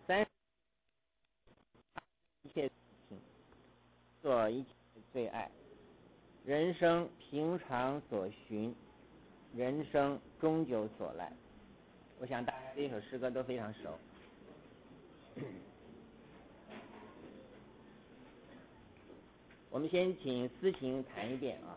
三一切情，做一切最爱，人生平常所寻，人生终究所赖。我想大家这首诗歌都非常熟。我们先请思琴弹一遍啊。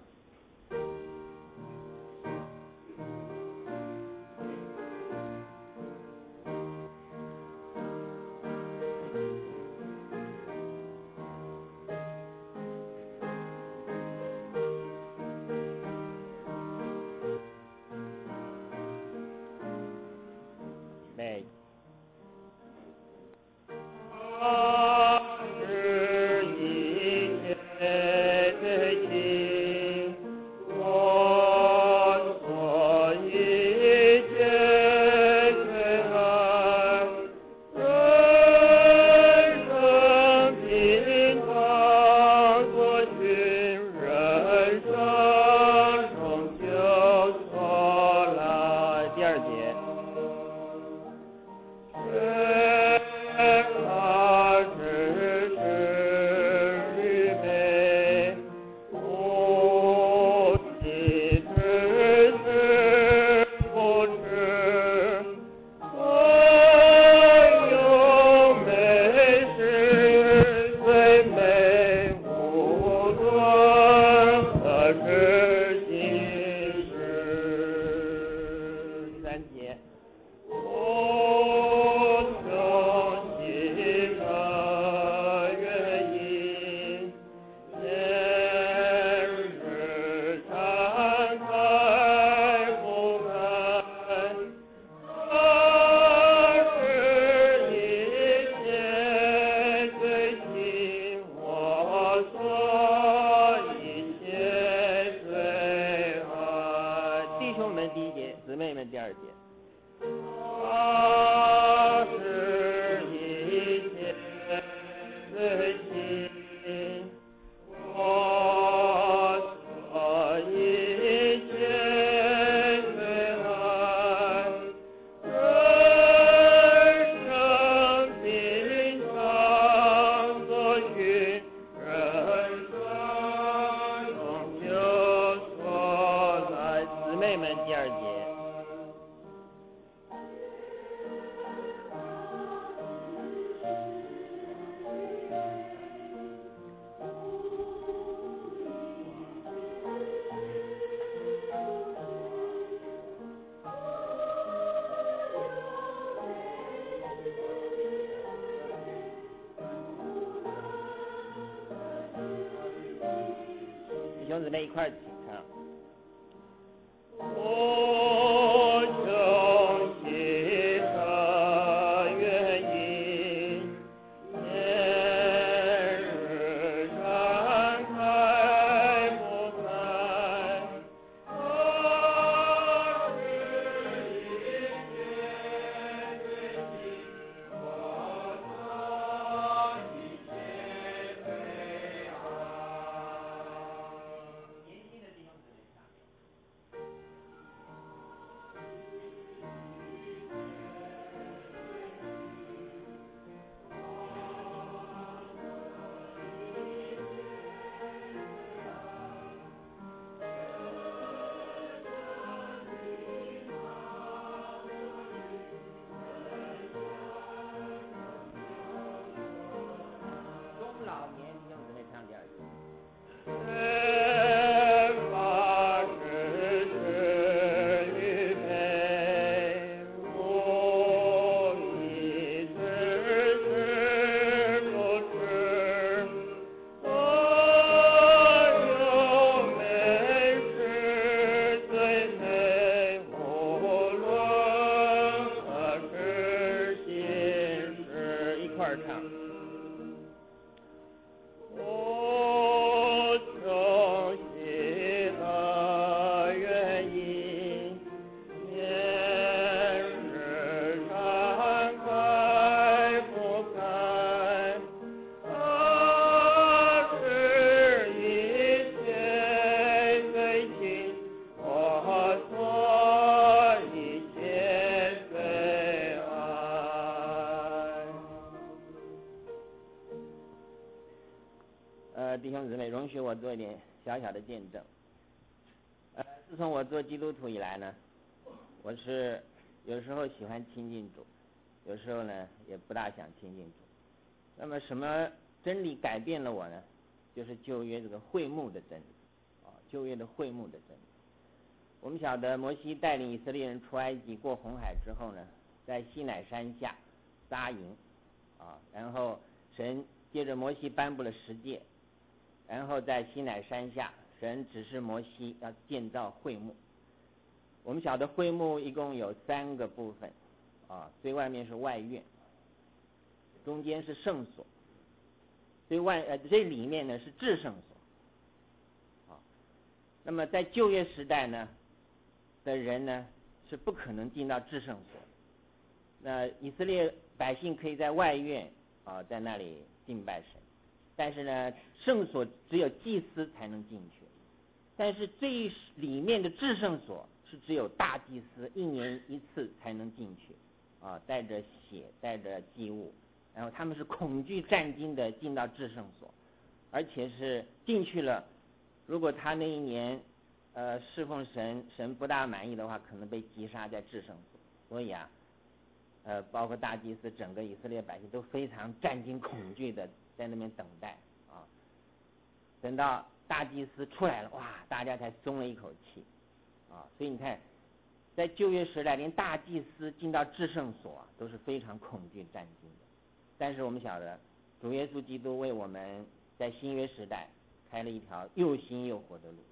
对。兄姊妹一块儿请唱。 弟兄姊妹，容许我做一点小小的见证。自从我做基督徒以来呢，我是有时候喜欢亲近主，有时候呢也不大想亲近主。那么什么真理改变了我呢？就是旧约这个会幕的真理，旧约的会幕的真理。我们晓得摩西带领以色列人出埃及过红海之后呢，在西乃山下扎营，然后神接着摩西颁布了十诫，然后在西乃山下，神指示摩西要建造会幕。我们晓得会幕一共有3个部分，最外面是外院，中间是圣所，最里面呢是至圣所。那么在旧约时代呢的人呢是不可能进到至圣所，那以色列百姓可以在外院在那里敬拜神，但是呢圣所只有祭司才能进去，但是最里面的至圣所是只有大祭司1年1次才能进去，带着血带着祭物，然后他们是恐惧战兢的进到至圣所，而且是进去了，如果他那一年侍奉神不大满意的话，可能被击杀在至圣所。所以包括大祭司整个以色列百姓都非常战兢恐惧的在那边等待等到大祭司出来了，哇，大家才松了一口气所以你看，在旧约时代连大祭司进到至圣所都是非常恐惧战兢的。但是我们晓得主耶稣基督为我们在新约时代开了一条又新又活的路。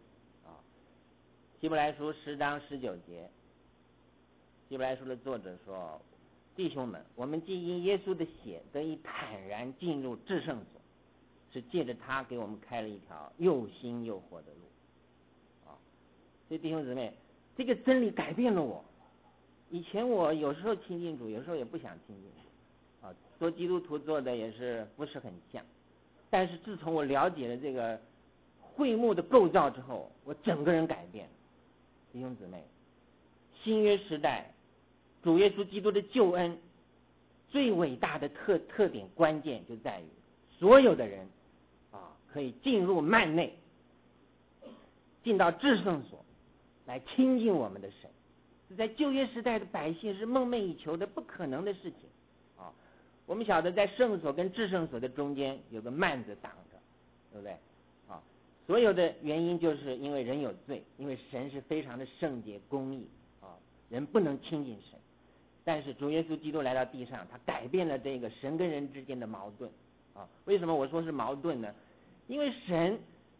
希伯来书10章19节，希伯来书的作者说，弟兄们，我们既因耶稣的血得以坦然进入至圣所，是借着他给我们开了一条又新又活的路。所以弟兄姊妹，这个真理改变了我。以前我有时候亲近主，有时候也不想亲近主做基督徒做的也是不是很像，但是自从我了解了这个会幕的构造之后，我整个人改变了。弟兄姊妹，新约时代主耶稣基督的救恩最伟大的特点关键就在于所有的人可以进入幔内，进到至圣所来亲近我们的神，这在旧约时代的百姓是梦寐以求的不可能的事情我们晓得在圣所跟至圣所的中间有个幔子挡着，对不对所有的原因就是因为人有罪，因为神是非常的圣洁公义人不能亲近神。但是主耶稣基督来到地上，他改变了这个神跟人之间的矛盾为什么我说是矛盾呢？因为神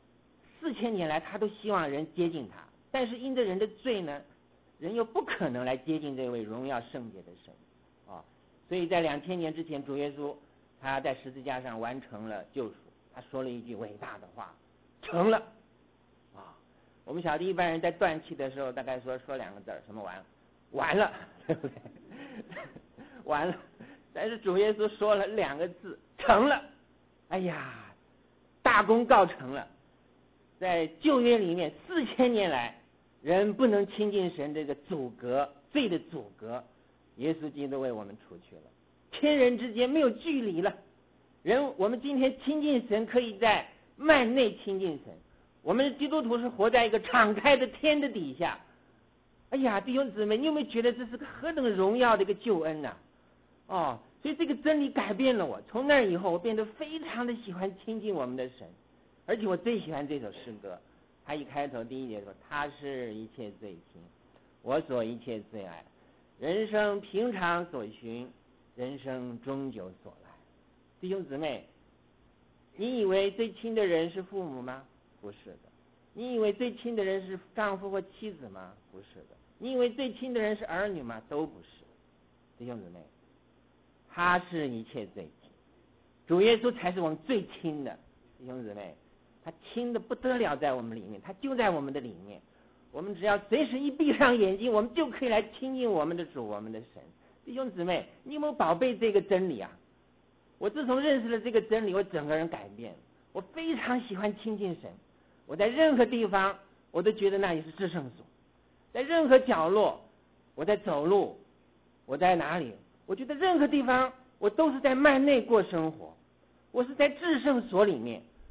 4000年来他都希望人接近他，但是因着人的罪呢，人又不可能来接近这位荣耀圣洁的神所以在2000年之前，主耶稣他在十字架上完成了救赎，他说了一句伟大的话，成了我们晓得一般人在断气的时候大概说2个字，什么完了对不对完了，但是主耶稣说了2个字，成了。哎呀，大功告成了。在旧约里面4000年来人不能亲近神，这个阻隔，罪的阻隔，耶稣基督为我们除去了，天人之间没有距离了。我们今天亲近神可以在幔内亲近神，我们基督徒是活在一个敞开的天的底下。哎呀，弟兄姊妹，你有没有觉得这是个何等荣耀的一个救恩呢所以这个真理改变了我，从那以后我变得非常的喜欢亲近我们的神，而且我最喜欢这首诗歌，他一开头第1节说，他是一切最亲，我所一切最爱，人生平常所寻，人生终究所来。弟兄姊妹，你以为最亲的人是父母吗？不是的。你以为最亲的人是丈夫或妻子吗？不是的。你以为最亲的人是儿女吗？都不是。弟兄姊妹，他是一切最亲，主耶稣才是我们最亲的。弟兄姊妹，他亲的不得了，在我们里面，他就在我们的里面，我们只要随时一闭上眼睛，我们就可以来亲近我们的主，我们的神。弟兄姊妹，你有没有宝贝这个真理我自从认识了这个真理，我整个人改变了，我非常喜欢亲近神。我在任何地方我都觉得那里是至圣所，在任何角落我在走路，我在哪里，我觉得任何地方我都是在幔内过生活，我是在至圣所里面，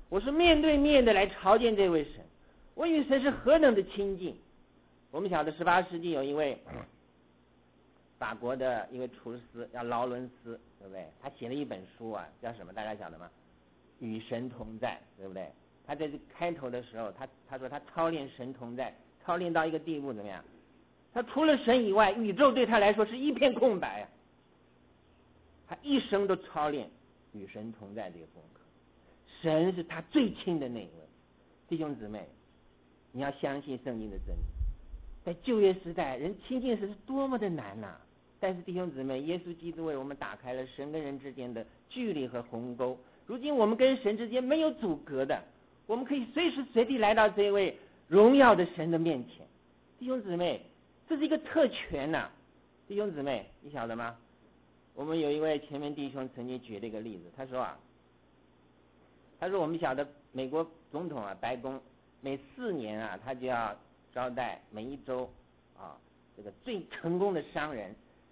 我是面对面的来朝见这位神，我与神是何等的亲近。我们晓得18世纪有一位法国的一位厨师叫劳伦斯，对不对？他写了一本书啊，叫什么？大家晓得吗？与神同在，对不对？他在这开头的时候，他说他操练神同在，操练到一个地步怎么样？他除了神以外，宇宙对他来说是一片空白啊。他一生都操练与神同在这个功课，神是他最亲的那一位。弟兄姊妹，你要相信圣经的真理。在旧约时代，人亲近神是多么的难呐！但是弟兄姊妹，耶稣基督为我们打开了神跟人之间的距离和鸿沟。如今我们跟神之间没有阻隔的，我们可以随时随地来到这位荣耀的神的面前。弟兄姊妹，这是一个特权呐！弟兄姊妹，你晓得吗？我们有一位前面弟兄曾经举了一个例子，他说我们晓得美国总统啊，白宫每4年啊，他就要招待每一周啊这个最成功的商人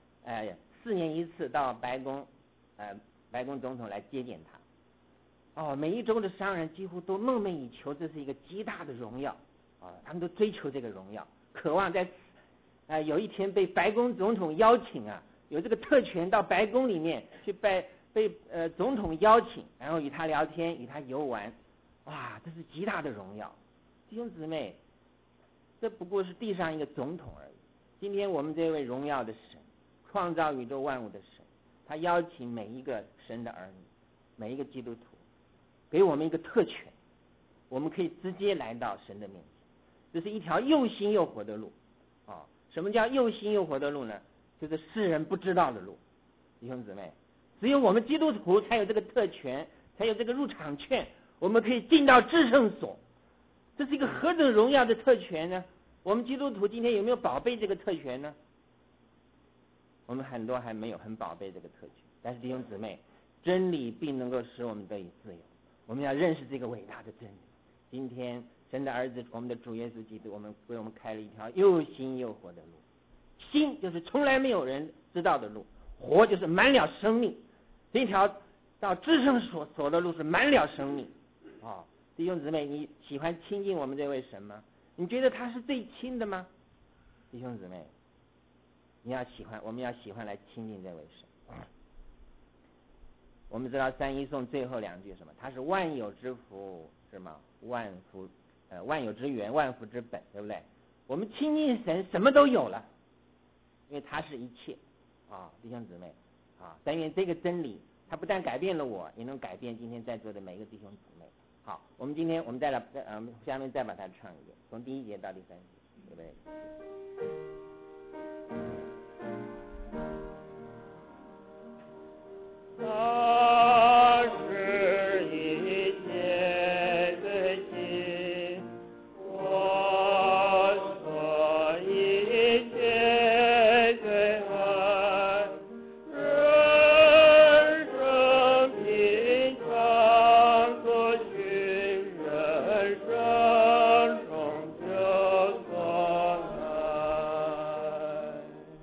，4年一次到白宫总统来接见他。每一周的商人几乎都梦寐以求，这是一个极大的荣耀他们都追求这个荣耀，渴望在有一天被白宫总统邀请啊，有这个特权到白宫里面去被总统邀请，然后与他聊天，与他游玩，哇，这是极大的荣耀。弟兄姊妹，这不过是地上一个总统而已。今天我们这位荣耀的神，创造宇宙万物的神，他邀请每一个神的儿女，每一个基督徒，给我们一个特权，我们可以直接来到神的面前。这是一条又新又活的路什么叫又新又活的路呢？就是世人不知道的路。弟兄姊妹，只有我们基督徒才有这个特权，才有这个入场券，我们可以进到至圣所。这是一个何等荣耀的特权呢？我们基督徒今天有没有宝贝这个特权呢？我们很多还没有很宝贝这个特权。但是弟兄姊妹，真理必能够使我们得以自由。我们要认识这个伟大的真理。今天神的儿子，我们的主耶稣基督，为我们开了一条又新又活的路。新就是从来没有人知道的路，活就是满了生命。这条到至圣所的路是满了生命弟兄姊妹，你喜欢亲近我们这位神吗？你觉得他是最亲的吗？弟兄姊妹，我们要喜欢来亲近这位神我们知道三一颂最后2句什么？他是万有之福，是吗？万有之源，万福之本，对不对？我们亲近神，什么都有了，因为他是一切弟兄姊妹但愿这个真理，它不但改变了我，也能改变今天在座的每一个弟兄姊妹。好，我们下面再把它唱一遍，从第1节到第3节，对不对？ 他是一切最亲，我所一切最爱，人生平常所需，人生中就所来。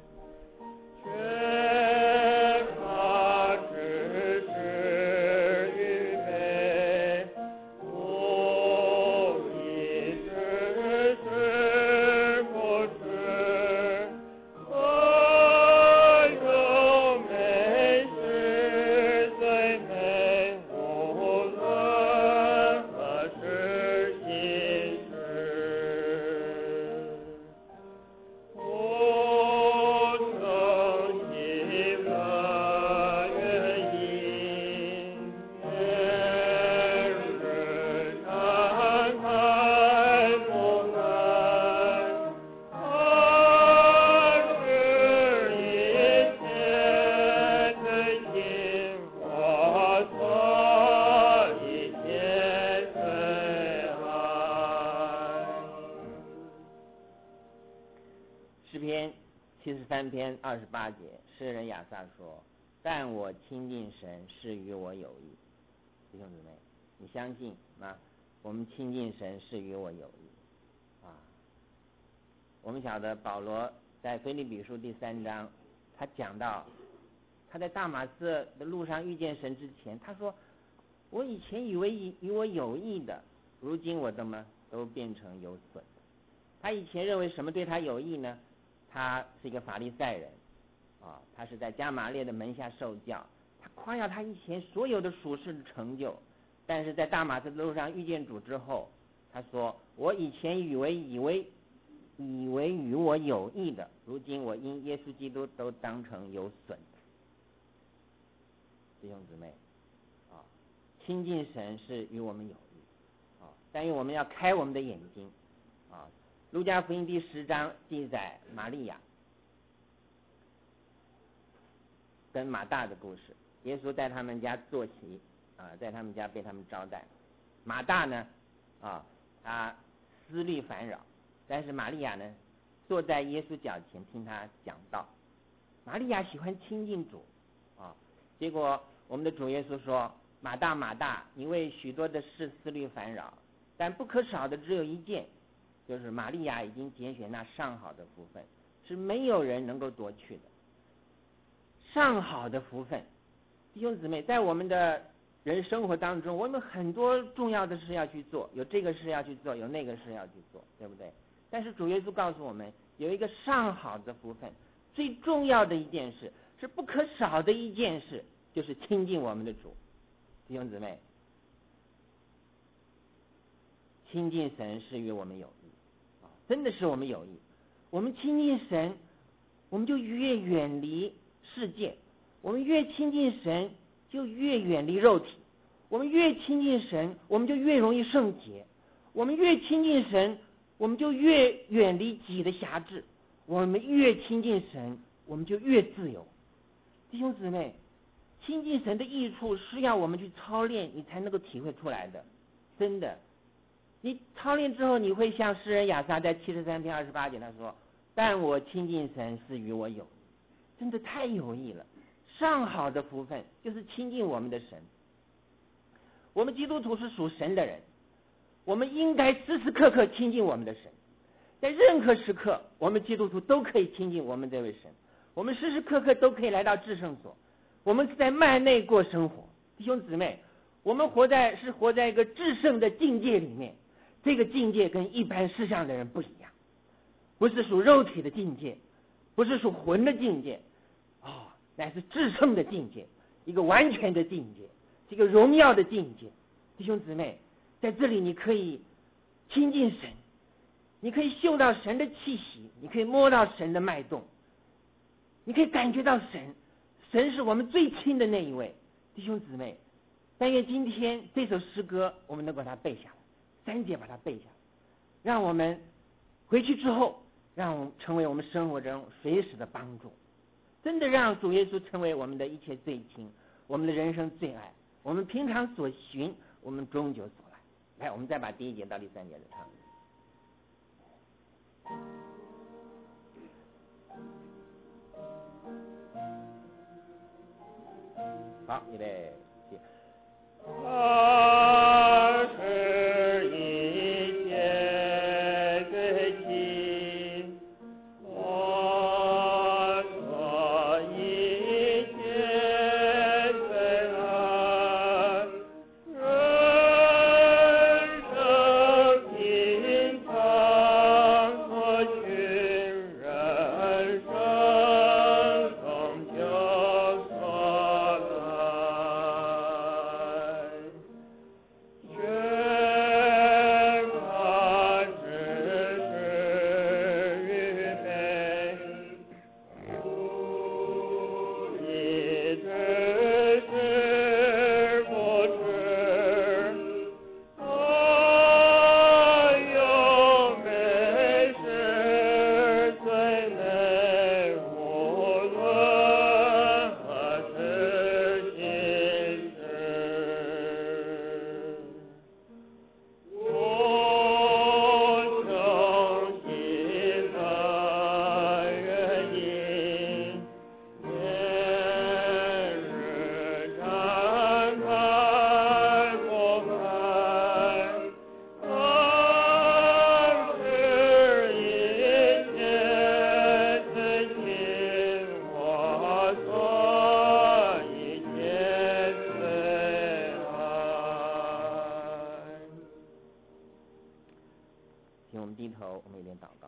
诗篇73篇28节，诗人亚萨说：但我亲近神是与我有益。弟兄姊妹，你相信吗？我们亲近神是与我有益我们晓得保罗在腓立比书第3章，他讲到他在大马色的路上遇见神之前，他说我以前以为与我有益的，如今我都变成有损的。他以前认为什么对他有益呢？他是一个法利赛人啊，他是在加玛列的门下受教，他夸耀他以前所有的属世的成就，但是在大马士的路上遇见主之后，他说：我以前以为与我有益的，如今我因耶稣基督都当成有损的。弟兄姊妹啊，亲近神是与我们有益啊，但愿我们要开我们的眼睛啊。路加福音第10章记载玛利亚跟马大的故事，耶稣在他们家坐席啊，在他们家被他们招待。马大呢啊，他思虑烦扰，但是玛利亚呢坐在耶稣脚前听他讲道。玛利亚喜欢亲近主啊，结果我们的主耶稣说：马大马大，你为许多的事思虑烦扰，但不可少的只有一件，就是玛利亚已经拣选那上好的福分，是没有人能够夺去的。上好的福分，弟兄姊妹，在我们的人生活当中，我们很多重要的事要去做，有这个事要去做，有那个事要去做，对不对？但是主耶稣告诉我们，有一个上好的福分，最重要的一件事，是不可少的一件事，就是亲近我们的主。弟兄姊妹，亲近神是与我们有益啊，真的是我们有益。我们亲近神，我们就越远离世界，我们越亲近神就越远离肉体，我们越亲近神我们就越容易圣洁，我们越亲近神我们就越远离己的辖制，我们越亲近神我们就越自由。弟兄姊妹，亲近神的益处是要我们去操练你才能够体会出来的，真的。你操练之后，你会像诗人亚撒在73篇28节他说：但我亲近神是与我有益，真的太有益了。上好的福分就是亲近我们的神。我们基督徒是属神的人，我们应该时时刻刻亲近我们的神，在任何时刻我们基督徒都可以亲近我们这位神，我们时时刻刻都可以来到至圣所，我们是在幔内过生活。弟兄姊妹，我们活在一个至圣的境界里面，这个境界跟一般世上的人不一样，不是属肉体的境界，不是属魂的境界乃是至圣的境界，一个完全的境界，是一个荣耀的境界。弟兄姊妹，在这里你可以亲近神，你可以嗅到神的气息，你可以摸到神的脉动，你可以感觉到神是我们最亲的那一位。弟兄姊妹，但愿今天这首诗歌我们能把它背下来，3节把它背下来，让我们回去之后让我们成为我们生活中随时的帮助，真的让主耶稣成为我们的一切最亲，我们的人生最爱，我们平常所寻，我们终究所来。来，我们再把第1节到第3节的唱。好，预备起。 他是一切最亲，我所一切最爱，人生平常所寻，人生终究所来。 头，我们一点祷告。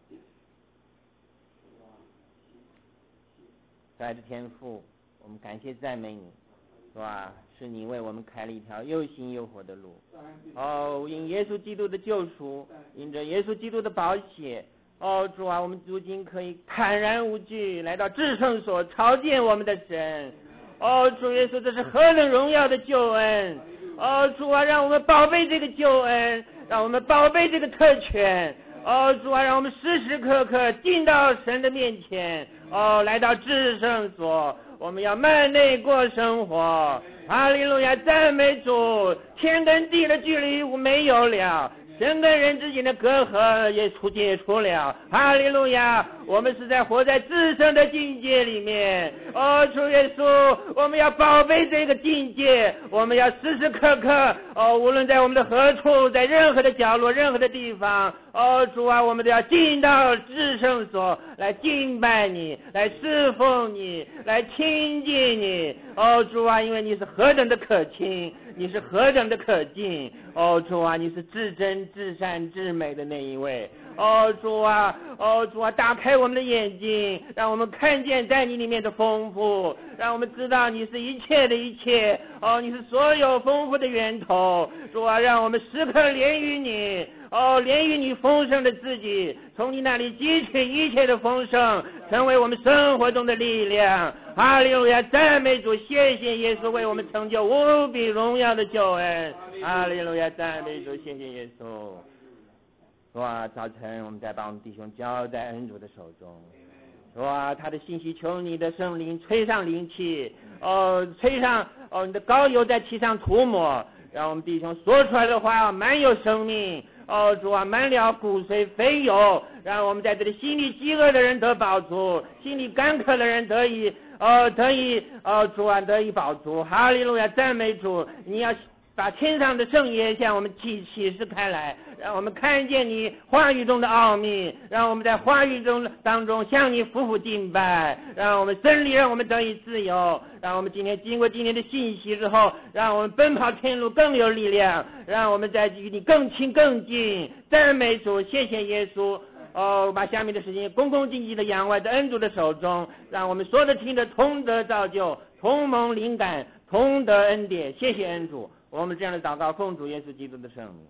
亲爱的天父，我们感谢赞美你，是吧？是你为我们开了一条又新又活的路。因耶稣基督的救赎，因着耶稣基督的宝血，主啊，我们如今可以坦然无惧来到至圣所朝见我们的神。主耶稣，这是何等荣耀的救恩！主啊，让我们宝贝这个救恩，让我们宝贝这个特权。主啊，让我们时时刻刻进到神的面前。来到至圣所，我们要幔内过生活。哈利路亚，赞美主！天跟地的距离没有了，神跟人之间的隔阂也解除了。哈利路亚！我们是在活在至圣的境界里面。主耶稣，我们要宝贝这个境界，我们要时时刻刻，无论在我们的何处，在任何的角落，任何的地方，主啊，我们都要进到至圣所来敬拜你，来侍奉你，来亲近你。主啊，因为你是何等的可亲，你是何等的可敬。主啊，你是至真至善至美的那一位。主啊，打开我们的眼睛，让我们看见在你里面的丰富，让我们知道你是一切的一切。你是所有丰富的源头。主啊，让我们时刻连于你，连于你丰盛的自己，从你那里汲取一切的丰盛，成为我们生活中的力量。哈利路亚，赞美主！谢谢耶稣为我们成就无比荣耀的救恩。哈利路亚，赞美主！谢谢耶稣。哇，早晨我们再把我们弟兄交在恩主的手中。哇，他的信息，求你的圣灵吹上灵气，吹上你的膏油在其上涂抹，让我们弟兄说出来的话满有生命。主啊，满了骨髓肥油，让我们在这里心里饥饿的人得饱足，心里干渴的人得以主啊得以饱足。哈利路亚，赞美主！你要把天上的圣言向我们启示开来，让我们看见你话语中的奥秘，让我们在话语当中向你夫妇敬拜，让我们真理，让我们得以自由，让我们今天经过今天的信息之后，让我们奔跑天路更有力量，让我们在与你更亲更近。赞美主！谢谢耶稣。把下面的时间恭恭敬敬的仰望在恩主的手中，让我们说的听的同得造就，同蒙灵感，同得恩典。谢谢恩主，我们这样的祷告奉主耶稣基督的圣名。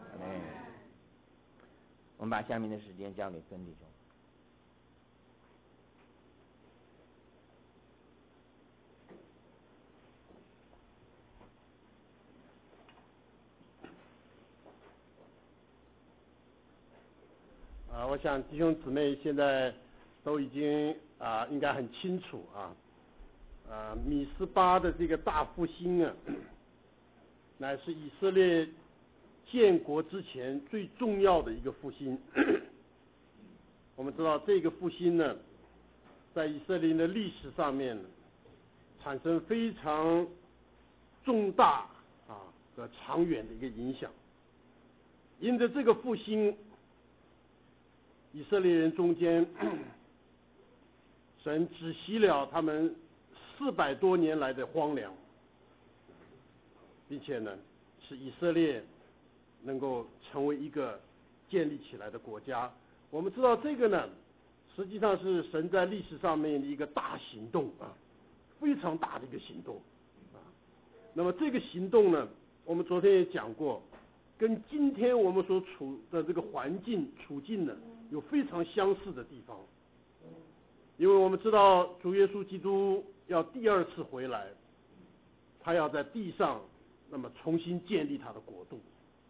我们把下面的时间交给孙弟兄。 我想弟兄姊妹现在都已经应该很清楚米斯巴的这个大复兴乃是以色列建国之前最重要的一个复兴。我们知道这个复兴呢，在以色列的历史上面产生非常重大和长远的一个影响。因着这个复兴，以色列人中间，神止息了他们400多年来的荒凉，并且呢，使以色列能够成为一个建立起来的国家。我们知道这个呢，实际上是神在历史上面的一个大行动非常大的一个行动那么这个行动呢，我们昨天也讲过，跟今天我们所处的这个处境呢，有非常相似的地方。因为我们知道主耶稣基督要第二次回来，他要在地上那么重新建立他的国度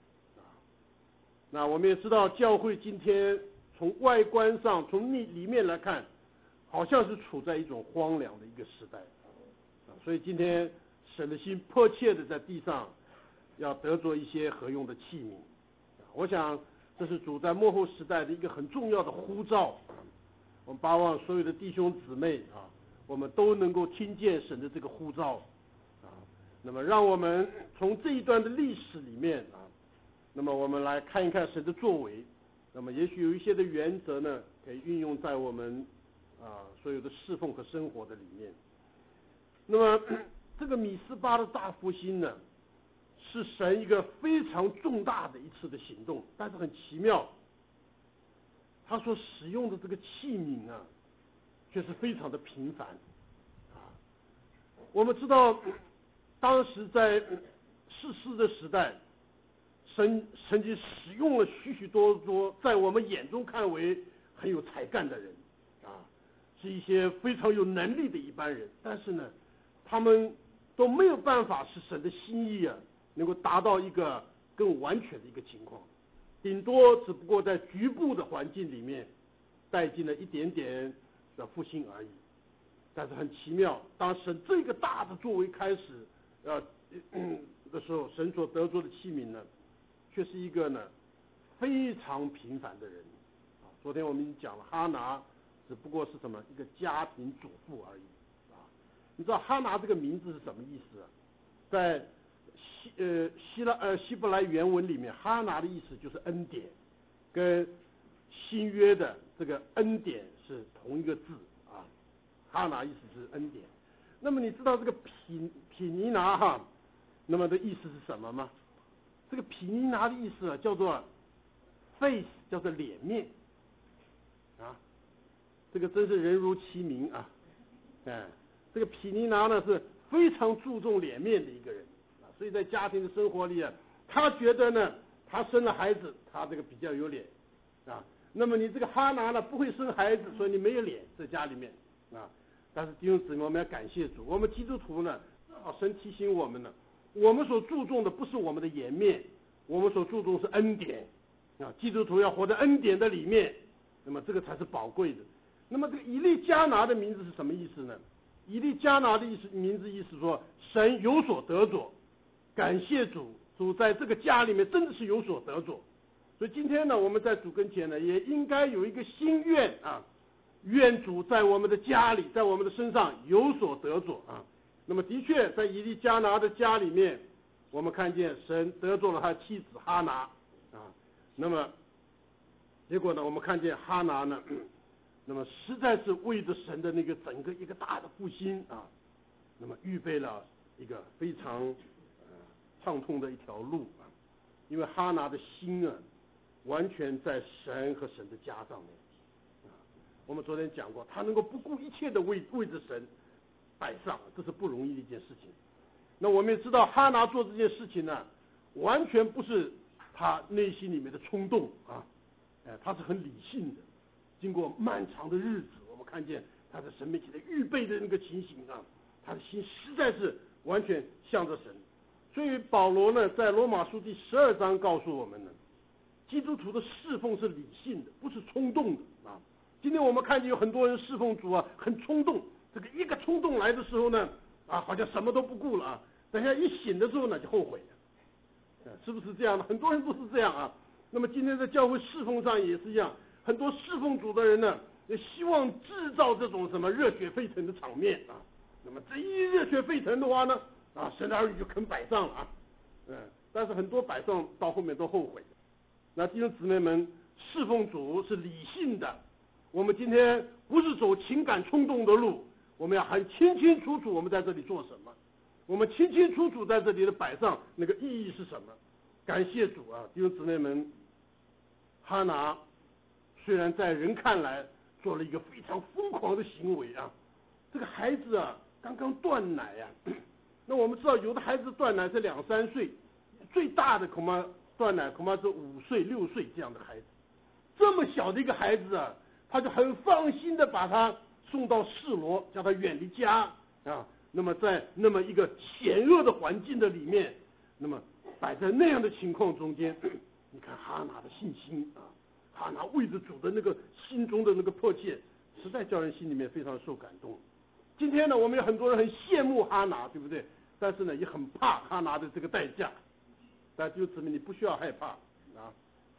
那我们也知道教会今天从外观上从里面来看，好像是处在一种荒凉的一个时代所以今天神的心迫切的在地上要得着一些合用的器皿我想这是主在末后时代的一个很重要的呼召。我们巴望所有的弟兄姊妹我们都能够听见神的这个呼召那么让我们从这一段的历史里面那么我们来看一看神的作为。那么也许有一些的原则呢，可以运用在我们所有的侍奉和生活的里面。那么这个米斯巴的大复兴呢，是神一个非常重大的一次的行动，但是很奇妙， 他所使用的这个器皿啊，却是非常的平凡啊。我们知道，当时在士师的时代，神曾经使用了许许多多在我们眼中看为很有才干的人啊，是一些非常有能力的一般人，但是呢，他们都没有办法使神的心意啊能够达到一个更完全的一个情况，顶多只不过在局部的环境里面带进了一点点的复兴而已。但是很奇妙，当神这个大的作为开始的时候，神所得着的器皿呢，却是一个呢非常平凡的人啊。昨天我们已经讲了，哈拿只不过是什么一个家庭主妇而已啊。你知道哈拿这个名字是什么意思啊？在希伯来原文里面，哈拿的意思就是恩典，跟新约的这个恩典是同一个字啊。哈拿意思是恩典。那么你知道这个毗尼拿哈，那么的意思是什么吗？这个毗尼拿的意思啊，叫做 face， 叫做脸面啊。这个真是人如其名啊。这个毗尼拿呢是非常注重脸面的一个人啊，所以在家庭的生活里啊，他觉得呢，他生了孩子，他这个比较有脸啊。那么你这个哈拿呢不会生孩子，所以你没有脸在家里面啊。但是弟兄姊妹，我们要感谢主，我们基督徒呢，神提醒我们呢，我们所注重的不是我们的颜面，我们所注重是恩典啊。基督徒要活在恩典的里面，那么这个才是宝贵的。那么这个以利加拿的名字是什么意思呢？以利加拿的名字意思说神有所得着，感谢主，主在这个家里面真的是有所得着。所以今天呢，我们在主跟前呢，也应该有一个心愿啊，愿主在我们的家里，在我们的身上有所得着啊。那么的确，在以利加拿的家里面，我们看见神得着了他妻子哈拿啊。那么结果呢，我们看见哈拿呢，那么实在是为着神的那个整个一个大的复兴啊，那么预备了一个非常畅通的一条路啊。因为哈拿的心啊，完全在神和神的家上面啊。我们昨天讲过，他能够不顾一切的为着神摆上，这是不容易的一件事情。那我们也知道，哈拿做这件事情呢，完全不是他内心里面的冲动啊，他是很理性的。经过漫长的日子，我们看见他在神面前的预备的那个情形啊，他的心实在是完全向着神。所以保罗呢，在罗马书第12章告诉我们呢，基督徒的侍奉是理性的，不是冲动的啊。今天我们看见有很多人侍奉主啊，很冲动，这个一个冲动来的时候呢，啊，好像什么都不顾了啊，等下一醒的时候呢，就后悔了，是不是这样的？很多人都是这样啊。那么今天在教会侍奉上也是一样，很多侍奉主的人呢，也希望制造这种什么热血沸腾的场面啊。那么这一热血沸腾的话呢，啊，神的儿女就肯摆上了啊，但是很多摆上到后面都后悔。那弟兄姊妹们，侍奉主是理性的，我们今天不是走情感冲动的路，我们要很清清楚楚我们在这里做什么，我们清清楚楚在这里的摆上那个意义是什么。感谢主啊，弟兄姊妹们，哈拿虽然在人看来做了一个非常疯狂的行为啊，这个孩子啊刚刚断奶啊。那我们知道，有的孩子断奶是2、3岁，最大的恐怕断奶恐怕是5岁、6岁这样的孩子。这么小的一个孩子啊，他就很放心的把他送到示罗，叫他远离家啊。那么在那么一个险恶的环境的里面，那么摆在那样的情况中间，你看哈拿的信心啊，哈拿为着主的那个心中的那个迫切，实在叫人心里面非常受感动。今天呢，我们有很多人很羡慕哈拿，对不对？但是呢，也很怕哈拿的这个代价。但就证明你不需要害怕啊，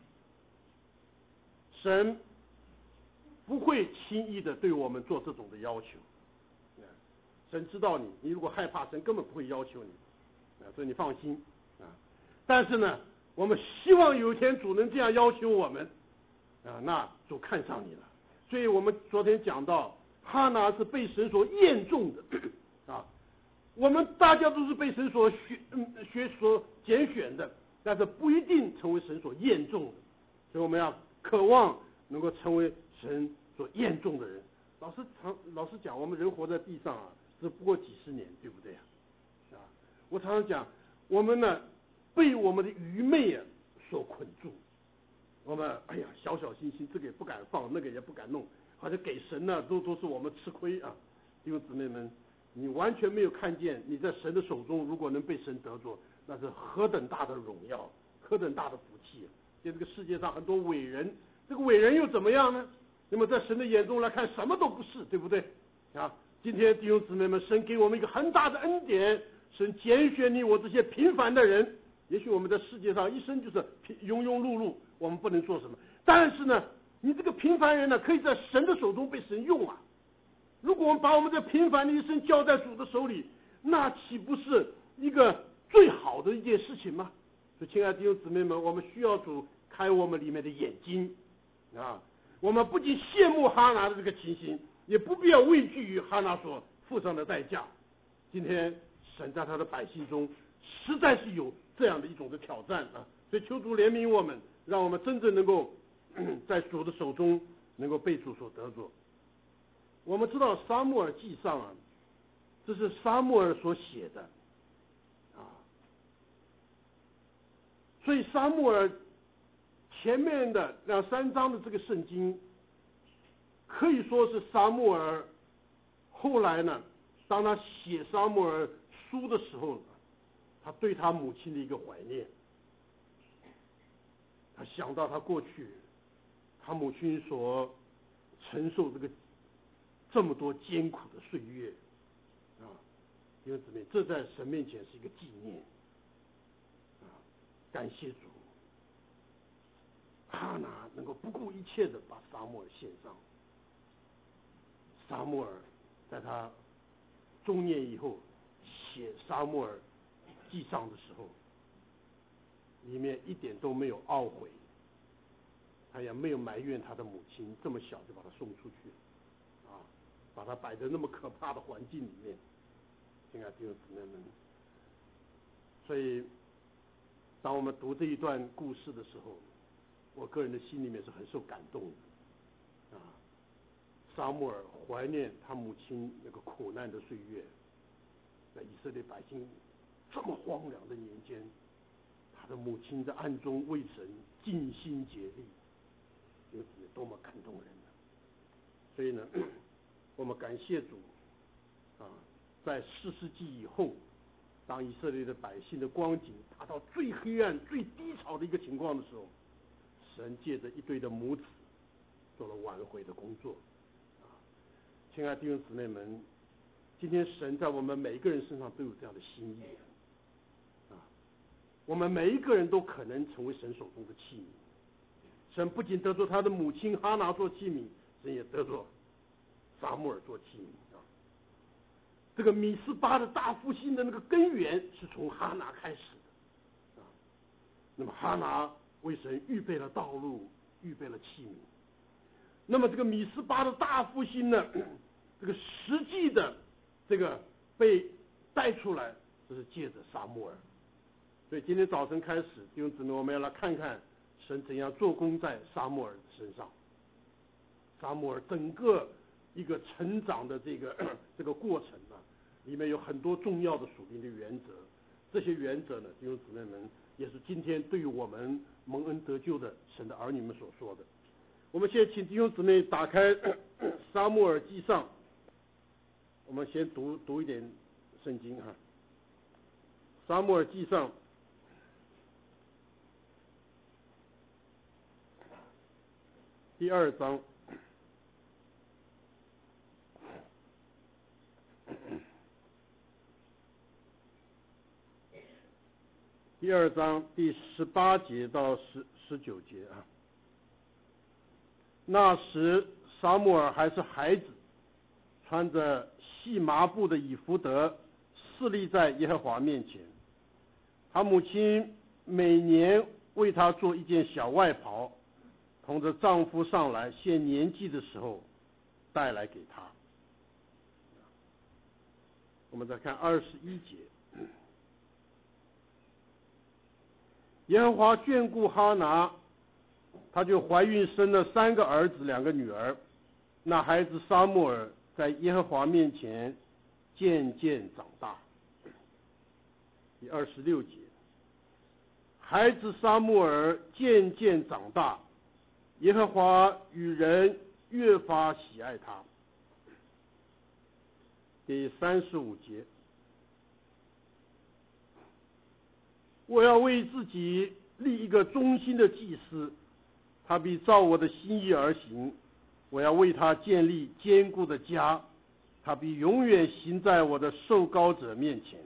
神不会轻易的对我们做这种的要求。神知道你，你如果害怕，神根本不会要求你所以你放心啊。但是呢，我们希望有一天主能这样要求我们那主看上你了。所以我们昨天讲到，哈拿是被神所验中的啊。我们大家都是被神所所拣选的，但是不一定成为神所验中的。所以我们要渴望能够成为神所验中的人。老实讲，我们人活在地上啊，只不过几十年，对不对啊？我常常讲，我们呢被我们的愚昧啊所捆住，我们小小心心，这个也不敢放，那个也不敢弄，好像给神呢都是我们吃亏啊。弟兄姊妹们，你完全没有看见你在神的手中，如果能被神得着，那是何等大的荣耀，何等大的福气啊！在这个世界上很多伟人，这个伟人又怎么样呢？那么在神的眼中来看，什么都不是，对不对啊？今天弟兄姊妹们，神给我们一个很大的恩典，神拣选你我这些平凡的人。也许我们在世界上一生就是庸庸碌碌，我们不能做什么。但是呢，你这个平凡人呢，可以在神的手中被神用啊。如果我们把我们这平凡的一生交在主的手里，那岂不是一个最好的一件事情吗？所以，亲爱的弟兄姊妹们，我们需要主开我们里面的眼睛啊！我们不仅羡慕哈拿的这个情形，也不必要畏惧于哈拿所付上的代价。今天神在他的百姓中实在是有这样的一种的挑战啊！所以求主怜悯我们，让我们真正能够在主的手中能够被主所得着。我们知道撒母耳记上啊，这是撒母耳所写的啊，所以撒母耳前面的2-3章的这个圣经，可以说是撒母耳后来呢，当他写撒母耳书的时候，他对他母亲的一个怀念。他想到他过去，他母亲所承受这么多艰苦的岁月啊，弟兄姊妹，这在神面前是一个纪念啊，感谢主。哈拿能够不顾一切的把撒母耳献上。撒母耳在他中年以后写撒母耳记上的时候，里面一点都没有懊悔，他也没有埋怨他的母亲这么小就把他送出去啊，把他摆在那么可怕的环境里面。亲爱的弟兄姊妹们，所以当我们读这一段故事的时候，我个人的心里面是很受感动的啊。撒母耳怀念他母亲那个苦难的岁月，在以色列百姓这么荒凉的年间，他的母亲在暗中为神尽心竭力，有多么感动人呢！所以呢，我们感谢主啊，在4世纪以后，当以色列的百姓的光景达到最黑暗、最低潮的一个情况的时候，神借着一对的母子做了挽回的工作啊！亲爱的弟兄姊妹们，今天神在我们每一个人身上都有这样的心意啊！我们每一个人都可能成为神手中的器皿。神不仅得着他的母亲哈拿做器皿，神也得着撒母耳做器皿啊！这个米斯巴的大复兴的那个根源是从哈拿开始的啊！那么哈拿为神预备了道路，预备了器皿。那么这个米斯巴的大复兴呢，这个实际的这个被带出来，这是借着撒母耳。所以今天早晨开始，弟兄姊妹，我们要来看看神怎样做工在撒母耳身上。撒母耳整个一个成长的这个过程呢，里面有很多重要的属灵的原则。这些原则呢，弟兄姊妹们，也是今天对于我们蒙恩得救的神的儿女们所说的。我们现在请弟兄姊妹打开撒母耳记上，我们先读一点圣经哈。撒母耳记上第2章。第2章第18节到19节啊。那时撒母耳还是孩子，穿着细麻布的以弗得，侍立在耶和华面前。他母亲每年为他做一件小外袍，同着丈夫上来献年祭的时候带来给他。我们再看21节。耶和华眷顾哈拿， 她就怀孕生了3个儿子2个女儿。那孩子撒母耳在耶和华面前渐渐长大。第26节，孩子撒母耳渐渐长大，耶和华与人越发喜爱他。第35节，我要为自己立一个忠心的祭司，他必照我的心意而行。我要为他建立坚固的家，他必永远行在我的受膏者面前。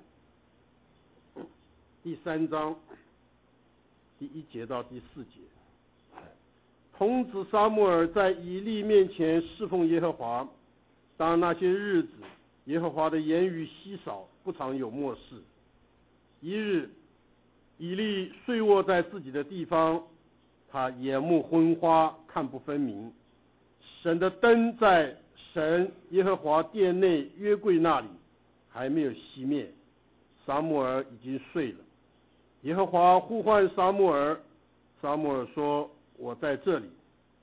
第3章第1节到第4节，童子撒母耳在以利面前侍奉耶和华。当那些日子，耶和华的言语稀少，不常有默示。一日，以利睡卧在自己的地方，他眼目昏花，看不分明。神的灯在神耶和华殿内约柜那里还没有熄灭，撒母耳已经睡了。耶和华呼唤撒母耳，撒母耳说：“我在这里。”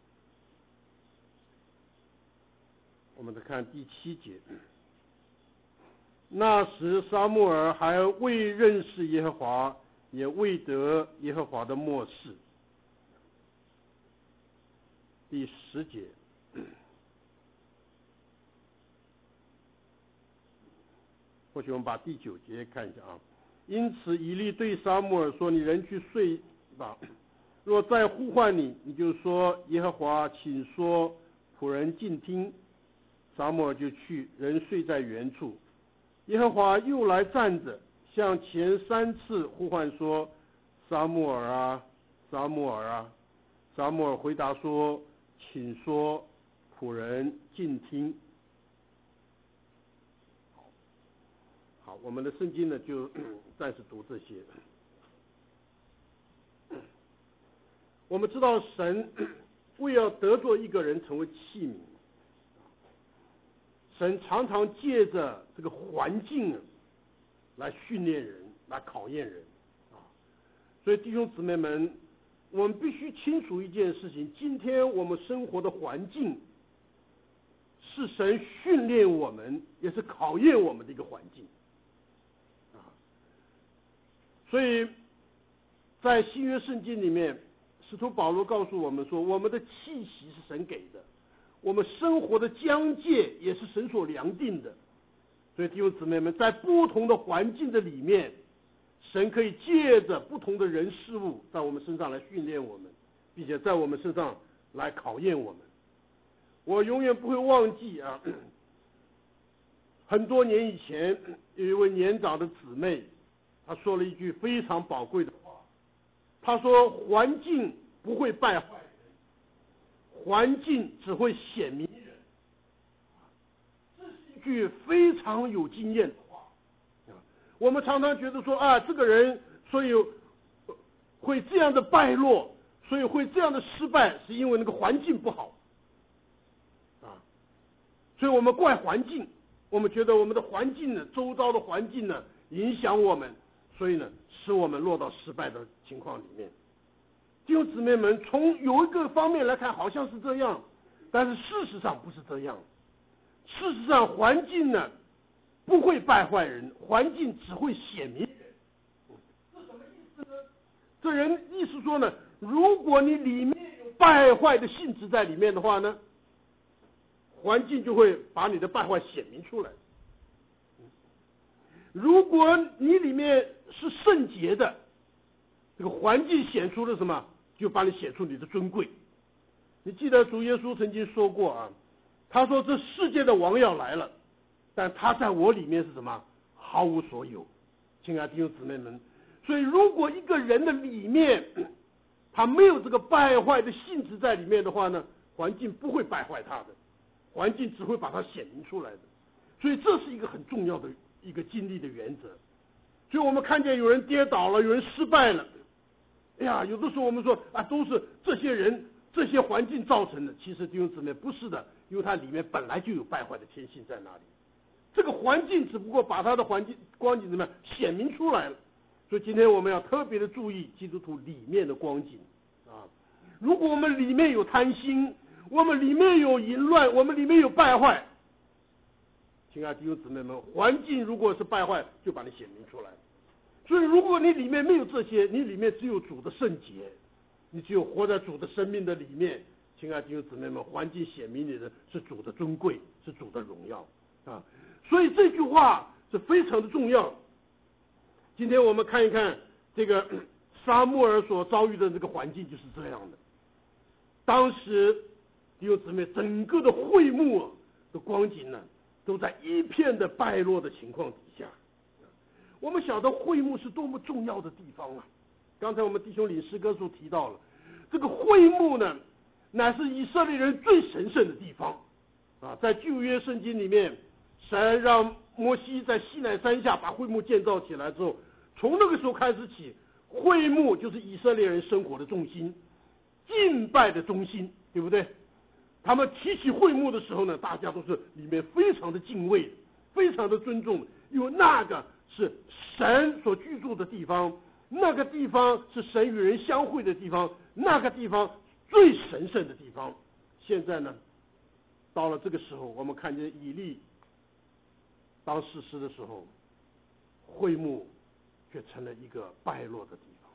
我们再看第7节。那时撒母耳还未认识耶和华，也未得耶和华的默示。第10节。或许我们把第9节看一下啊。因此以利对撒母耳说：“你人去睡吧，若再呼唤你，你就说：耶和华，请说，仆人静听。”撒母耳就去，人睡在原处。耶和华又来站着，向前3次呼唤说：“撒母耳啊，撒母耳啊！”撒母耳回答说：“请说，仆人静听。”好，我们的圣经呢就暂时读这些。我们知道神为要得做一个人成为器皿，神常常借着这个环境来训练人，来考验人啊。所以弟兄姊妹们，我们必须清楚一件事情：今天我们生活的环境是神训练我们，也是考验我们的一个环境。所以在新约圣经里面，使徒保罗告诉我们说，我们的气息是神给的，我们生活的疆界也是神所量定的。所以弟兄姊妹们，在不同的环境的里面，神可以借着不同的人事物在我们身上来训练我们，并且在我们身上来考验我们。我永远不会忘记啊，很多年以前有一位年长的姊妹，他说了一句非常宝贵的话，他说：“环境不会败坏人，环境只会显明人。”这是一句非常有经验的话。我们常常觉得说啊，这个人所以会这样的败落，所以会这样的失败，是因为那个环境不好啊。所以我们怪环境，我们觉得我们的环境呢，周遭的环境呢，影响我们。所以呢，使我们落到失败的情况里面。弟兄姊妹们，从有一个方面来看，好像是这样，但是事实上不是这样。事实上，环境呢不会败坏人，环境只会显明人。这什么意思呢？这人意思说呢，如果你里面有败坏的性质在里面的话呢，环境就会把你的败坏显明出来。如果你里面是圣洁的，这个环境显出了什么，就把你显出你的尊贵。你记得主耶稣曾经说过啊，他说这世界的王要来了，但他在我里面是什么？毫无所有。亲爱的弟兄姊妹们，所以如果一个人的里面他没有这个败坏的性质在里面的话呢，环境不会败坏他的，环境只会把它显明出来的。所以这是一个很重要的一个经历的原则。所以我们看见有人跌倒了，有人失败了，哎呀，有的时候我们说啊，都是这些人这些环境造成的。其实弟兄姊妹，不是的，因为它里面本来就有败坏的天性在那里，这个环境只不过把它的环境光景怎么样显明出来了。所以今天我们要特别的注意基督徒里面的光景啊。 如果我们里面有贪心，我们里面有淫乱，我们里面有败坏，亲爱的弟兄姊妹们，环境如果是败坏，就把你显明出来。所以如果你里面没有这些，你里面只有主的圣洁，你只有活在主的生命的里面，亲爱的弟兄姊妹们，环境显明你的是主的尊贵，是主的荣耀啊！所以这句话是非常的重要。今天我们看一看这个撒母耳所遭遇的这个环境就是这样的。当时弟兄姊妹，整个的会幕的光景呢，都在一片的败落的情况底下。我们晓得会幕是多么重要的地方啊！刚才我们弟兄领诗歌所提到了，这个会幕呢，乃是以色列人最神圣的地方啊！在旧约圣经里面，神让摩西在西乃山下把会幕建造起来之后，从那个时候开始起，会幕就是以色列人生活的重心，敬拜的中心，对不对？他们提起会幕的时候呢，大家都是里面非常的敬畏，非常的尊重，因为那个是神所居住的地方，那个地方是神与人相会的地方，那个地方最神圣的地方。现在呢，到了这个时候，我们看见以利当士师的时候，会幕却成了一个败落的地方。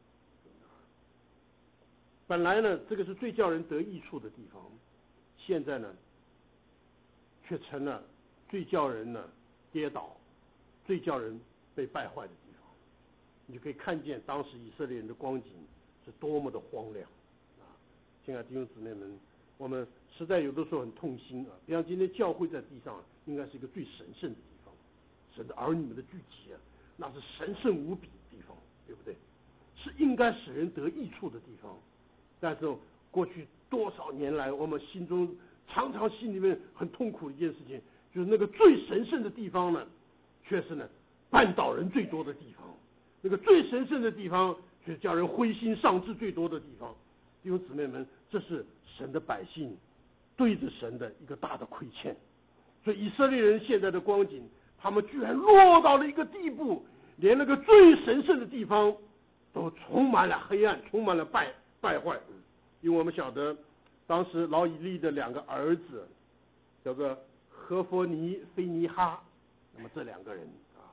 本来呢，这个是最叫人得益处的地方，现在呢，却成了最叫人呢跌倒，最叫人被败坏的地方。你就可以看见当时以色列人的光景是多么的荒凉啊！亲爱的弟兄姊妹们，我们实在有的时候很痛心啊。比方今天教会在地上应该是一个最神圣的地方，神的儿女们的聚集啊，那是神圣无比的地方，对不对？是应该使人得益处的地方。但是过去多少年来，我们心中常常心里面很痛苦的一件事情，就是那个最神圣的地方呢，却是呢绊倒人最多的地方。那个最神圣的地方，却叫人灰心丧志最多的地方。弟兄姊妹们，这是神的百姓对着神的一个大的亏欠。所以以色列人现在的光景，他们居然落到了一个地步，连那个最神圣的地方都充满了黑暗，充满了败坏。因为我们晓得当时老以利的两个儿子叫做何弗尼、菲尼哈，那么这两个人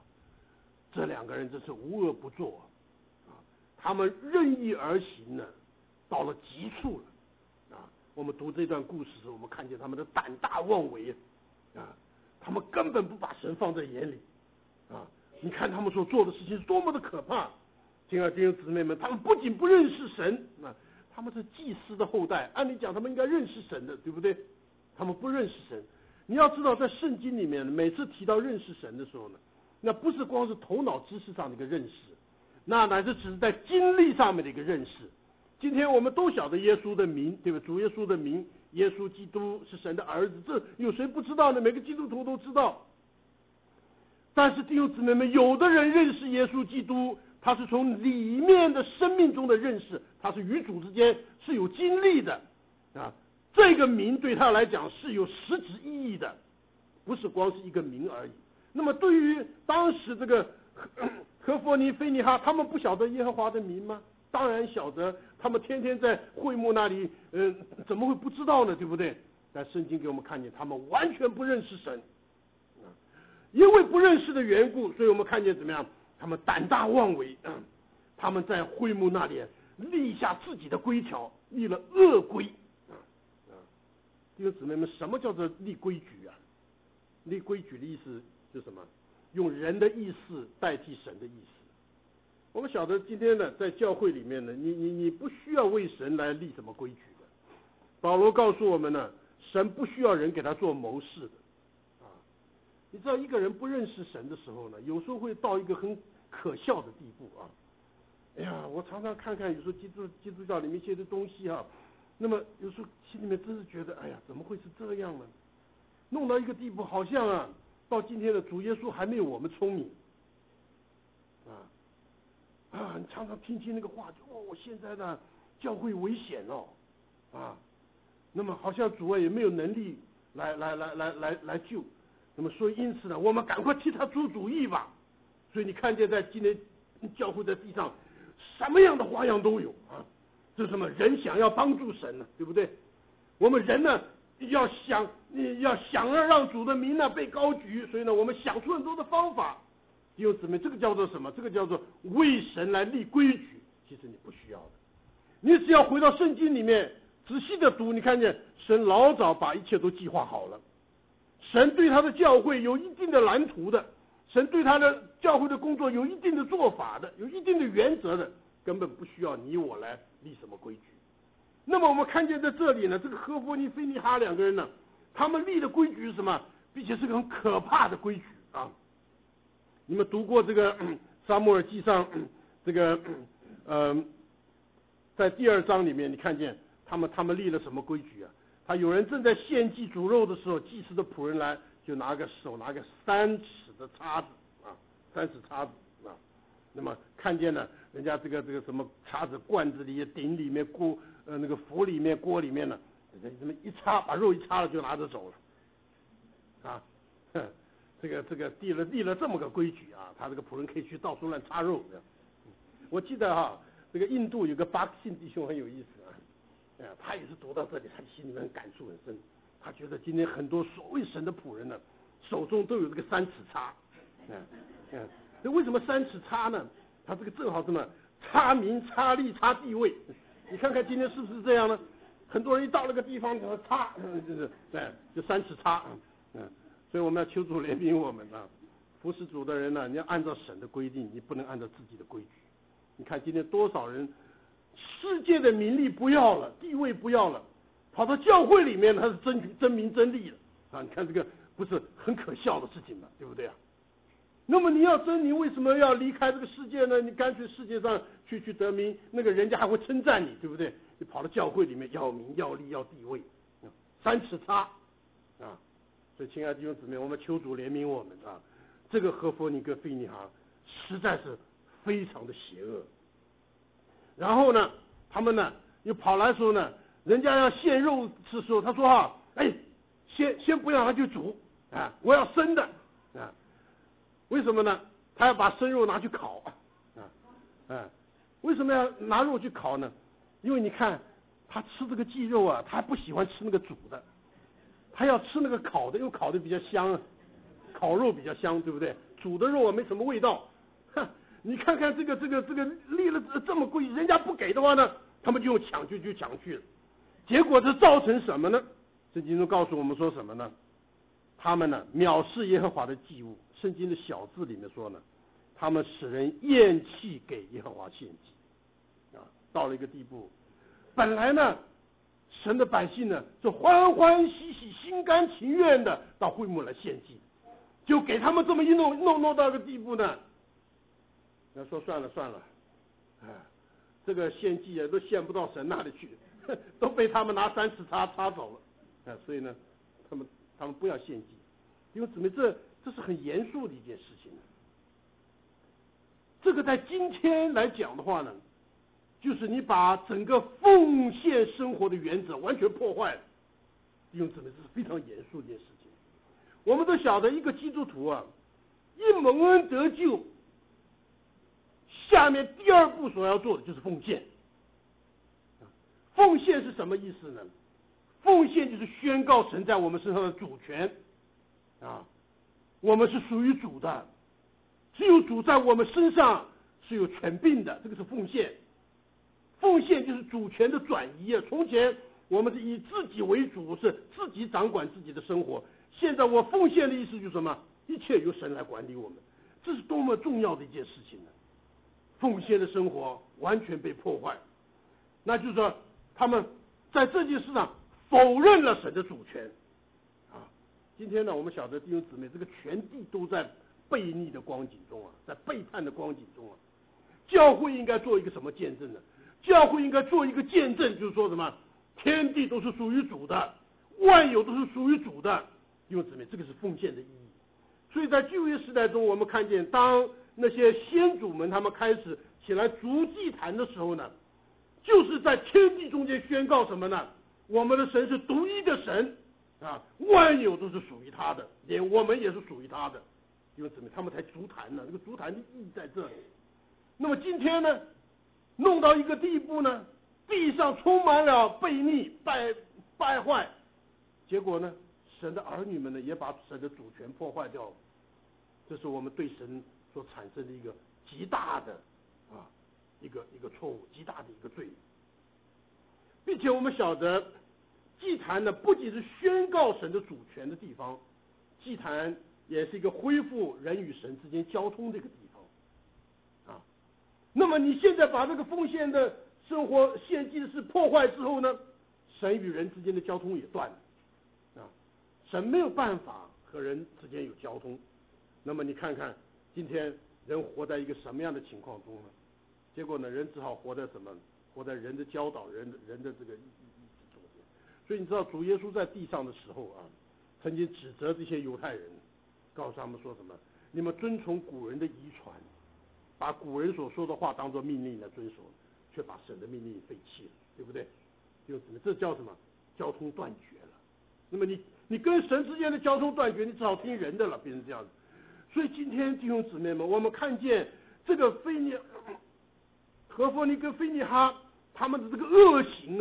真是无恶不作啊！他们任意而行呢，到了极处了啊！我们读这段故事的时候，我们看见他们的胆大妄为啊！他们根本不把神放在眼里啊！你看他们所做的事情是多么的可怕！亲爱的弟兄姊妹们，他们不仅不认识神啊，他们是祭司的后代，按理讲他们应该认识神的，对不对？他们不认识神。你要知道，在圣经里面，每次提到认识神的时候呢，那不是光是头脑知识上的一个认识，那乃是只是在经历上面的一个认识。今天我们都晓得耶稣的名，对吧？主耶稣的名，耶稣基督是神的儿子，这有谁不知道呢？每个基督徒都知道。但是弟兄姊妹们，有的人认识耶稣基督，他是从里面的生命中的认识，他是与主之间是有经历的啊。这个名对他来讲是有实质意义的，不是光是一个名而已。那么对于当时这个何弗尼、菲尼哈，他们不晓得耶和华的名吗？当然晓得，他们天天在会幕那里，怎么会不知道呢？对不对？但圣经给我们看见，他们完全不认识神，因为不认识的缘故，所以我们看见怎么样？他们胆大妄为，他们在会幕那里立下自己的规条，立了恶规。弟兄姊妹们，什么叫做立规矩啊？立规矩的意思是什么？用人的意思代替神的意思。我们晓得今天呢，在教会里面呢，你不需要为神来立什么规矩的。保罗告诉我们呢，神不需要人给他做谋士的。你知道一个人不认识神的时候呢，有时候会到一个很可笑的地步啊！哎呀，我常常看看有时候基督教里面一些的东西啊，那么有时候心里面真是觉得，哎呀，怎么会是这样呢？弄到一个地步，好像啊，到今天的主耶稣还没有我们聪明你常常听那个话，我现在呢教会危险那么好像主啊也没有能力来救。那么所以因此呢，我们赶快替他出主意吧。所以你看见在今天教会的地上，什么样的花样都有啊！ 这是什么？人想要帮助神呢，对不对？我们人呢，要想要让主的名呢被高举，所以呢，我们想出很多的方法。弟兄姊妹，这个叫做什么？这个叫做为神来立规矩。其实你不需要的，你只要回到圣经里面仔细的读，你看见神老早把一切都计划好了。神对他的教会有一定的蓝图的，神对他的教会的工作有一定的做法的，有一定的原则的，根本不需要你我来立什么规矩。那么我们看见在这里呢，这个何弗尼、菲尼哈两个人呢，他们立的规矩是什么？并且是个很可怕的规矩啊！你们读过这个撒母耳记上这个在第2章里面，你看见他们立了什么规矩啊？他有人正在献祭煮肉的时候，祭司的仆人来，就拿个3尺的叉子啊，3尺叉子啊。那么看见了人家这个什么叉子罐子里、鼎里面、锅那个釜里面、锅里面呢，这么一插，把肉一插了就拿着走了啊。这个立了这么个规矩啊，他这个仆人可以去到处乱插肉。我记得哈，这个印度有个巴克信弟兄很有意思啊。他也是读到这里，他心里面感触很深。他觉得今天很多所谓神的仆人呢，手中都有这个3尺叉。那为什么3尺叉呢？他这个正好什么？插名、插利、插地位。你看看今天是不是这样呢？很多人一到那个地方就插，就3尺叉。所以我们要求主怜悯我们啊！服侍主的人呢，你要按照神的规定，你不能按照自己的规矩。你看今天多少人？世界的名利不要了，地位不要了，跑到教会里面，他是真名真利了啊！你看这个不是很可笑的事情吗？对不对啊？那么你要真，你为什么要离开这个世界呢？你干脆世界上去得名，那个人家还会称赞你，对不对？你跑到教会里面要名要利要地位，3尺叉啊！所以亲爱的弟兄姊妹，我们求主怜悯我们啊！这个何弗尼跟菲尼哈实在是非常的邪恶。然后呢，他们呢又跑来说呢，人家要献肉吃的时候，他说哈，先不要他去煮啊，我要生的啊。为什么呢？他要把生肉拿去烤为什么要拿肉去烤呢？因为你看他吃这个鸡肉啊，他不喜欢吃那个煮的，他要吃那个烤的，因为烤的比较香，烤肉比较香，对不对？煮的肉啊没什么味道。你看看这个立了这么贵，人家不给的话呢，他们就用抢去了，结果这造成什么呢？圣经中告诉我们说什么呢？他们呢藐视耶和华的祭物。圣经的小字里面说呢，他们使人厌弃给耶和华献祭啊，到了一个地步，本来呢神的百姓呢是欢欢喜喜、心甘情愿的到会幕来献祭，就给他们这么一弄到个地步呢，那说算了，这个献祭啊都献不到神那里去，都被他们拿3尺叉走了所以呢，他们不要献祭，因为姊妹这是很严肃的一件事情。这个在今天来讲的话呢，就是你把整个奉献生活的原则完全破坏了，弟兄姊妹，这是非常严肃的一件事情。我们都晓得，一个基督徒啊，一蒙恩得救，下面第2步所要做的就是奉献。奉献是什么意思呢？奉献就是宣告神在我们身上的主权啊，我们是属于主的，只有主在我们身上是有权柄的，这个是奉献。奉献就是主权的转移啊！从前我们是以自己为主，是自己掌管自己的生活，现在我奉献的意思就是什么？一切由神来管理我们，这是多么重要的一件事情呢！奉献的生活完全被破坏，那就是说他们在这件事上否认了神的主权啊！今天呢，我们晓得弟兄姊妹，这个全地都在悖逆的光景中啊，在背叛的光景中啊，教会应该做一个什么见证呢？教会应该做一个见证，就是说什么？天地都是属于主的，万有都是属于主的。弟兄姊妹，这个是奉献的意义。所以在旧约时代中，我们看见，当那些先祖们他们开始起来筑祭坛的时候呢，就是在天地中间宣告什么呢？我们的神是独一的神啊，万有都是属于他的，连我们也是属于他的。弟兄姊妹，他们才筑坛呢，这个筑坛的意义在这里。那么今天呢，弄到一个地步呢， 地上充满了悖逆、败坏，结果呢，神的儿女们呢也把神的主权破坏掉了。这是我们对神所产生的一个极大的一个错误，极大的一个罪。并且我们晓得，祭坛呢不仅是宣告神的主权的地方，祭坛也是一个恢复人与神之间交通的一个地方。那么你现在把这个奉献的生活献祭的事破坏之后呢，神与人之间的交通也断了。神没有办法和人之间有交通。那么你看看今天人活在一个什么样的情况中呢？结果呢，人只好活在什么？活在人的教导、人的这个意志中间。所以你知道，主耶稣在地上的时候曾经指责这些犹太人，告诉他们说什么？你们遵从古人的遗传，把古人所说的话当作命令来遵守，却把神的命令废弃了，对不对？这叫什么？交通断绝了。那么你跟神之间的交通断绝，你只好听人的了，变成这样子。所以今天弟兄姊妹们，我们看见这个何弗尼跟菲尼哈他们的这个恶行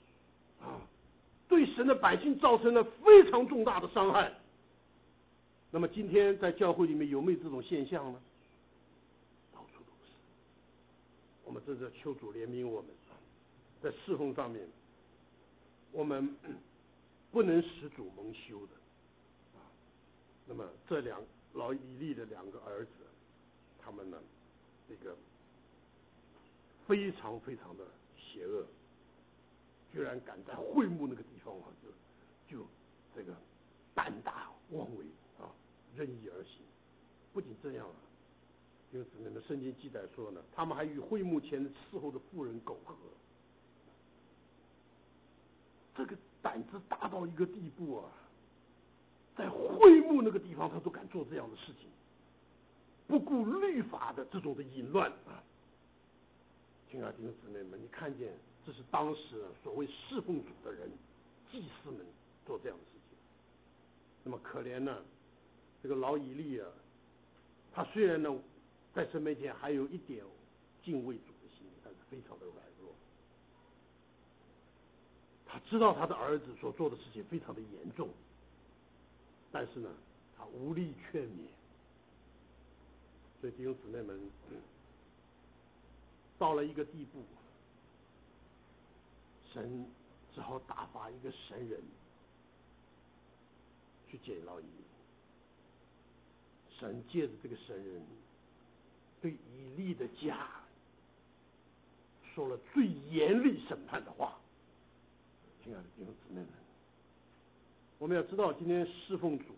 对神的百姓造成了非常重大的伤害。那么今天在教会里面有没有这种现象呢？到处都是。我们真的求主怜悯我们，在侍奉上面，我们不能使主蒙羞的。那么这老以利的两个儿子，他们呢，这个非常非常的邪恶，居然敢在会幕那个地方就这个胆大妄为任意而行。不仅这样因为姊妹们，圣经记载说呢，他们还与会幕前伺候的妇人苟合。这个胆子大到一个地步在会幕那个地方他都敢做这样的事情，不顾律法的这种的淫乱亲爱的弟兄姊妹们，你看见这是当时所谓侍奉主的人、祭司们做这样的事情。那么可怜呢，这个老以利他虽然呢在神面前还有一点敬畏主的心，但是非常的软弱。他知道他的儿子所做的事情非常的严重，但是呢他无力劝勉。所以弟兄姊妹们，到了一个地步，神只好打发一个神人去见老以利。神借着这个神人对以利的家说了最严厉审判的话。亲爱的弟兄姊妹们，我们要知道今天侍奉主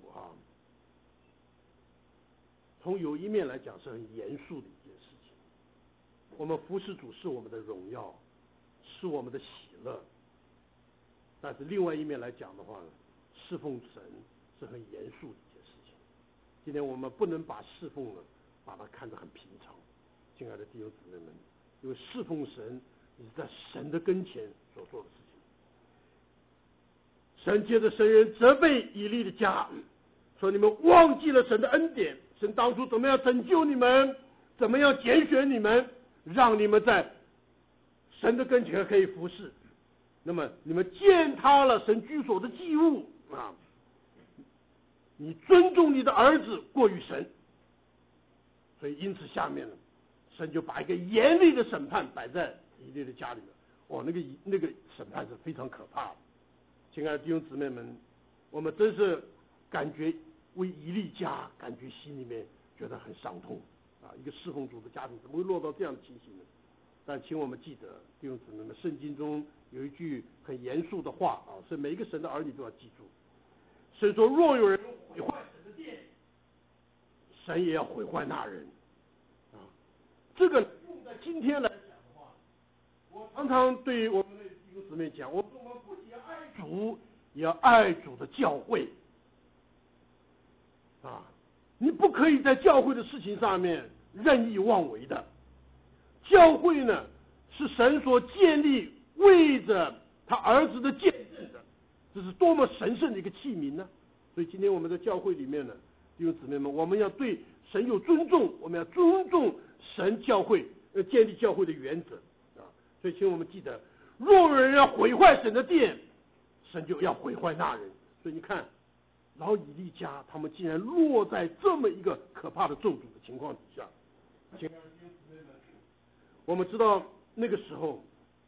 从有一面来讲是很严肃的一件事情。我们服侍主是我们的荣耀，是我们的喜乐，但是另外一面来讲的话呢，侍奉神是很严肃的一件事情。今天我们不能把侍奉呢把它看得很平常。亲爱的弟兄姊妹们，因为侍奉神你是在神的跟前所做的事情。神借着神人责备以利的家，说你们忘记了神的恩典，神当初怎么样拯救你们，怎么样拣选你们，让你们在神的跟前可以服侍。那么你们践踏了神居所的祭物你尊重你的儿子过于神，所以因此下面呢，神就把一个严厉的审判摆在以利的家里面。那个审判是非常可怕的。亲爱的弟兄姊妹们，我们真是感觉为以利家感觉心里面觉得很伤痛一个侍奉主的家庭怎么会落到这样的情形呢？但请我们记得，弟兄姊妹们，圣经中有一句很严肃的话所以每一个神的儿女都要记住。神说，若有人毁坏神的殿，神也要毁坏那人这个用在今天来讲的话，我常常对我们的弟兄姊妹讲，我们不仅爱主，也要爱主的教会你不可以在教会的事情上面任意妄为的。教会呢是神所建立为着他儿子的见证的，这是多么神圣的一个器皿呢。所以今天我们在教会里面呢，弟兄姊妹们，我们要对神有尊重，我们要尊重神教会建立教会的原则所以请我们记得， 若有人要毁坏神的殿，神就要毁坏那人。所以你看，老以利家他们竟然落在这么一个可怕的咒诅的情况底下。我们知道那个时候，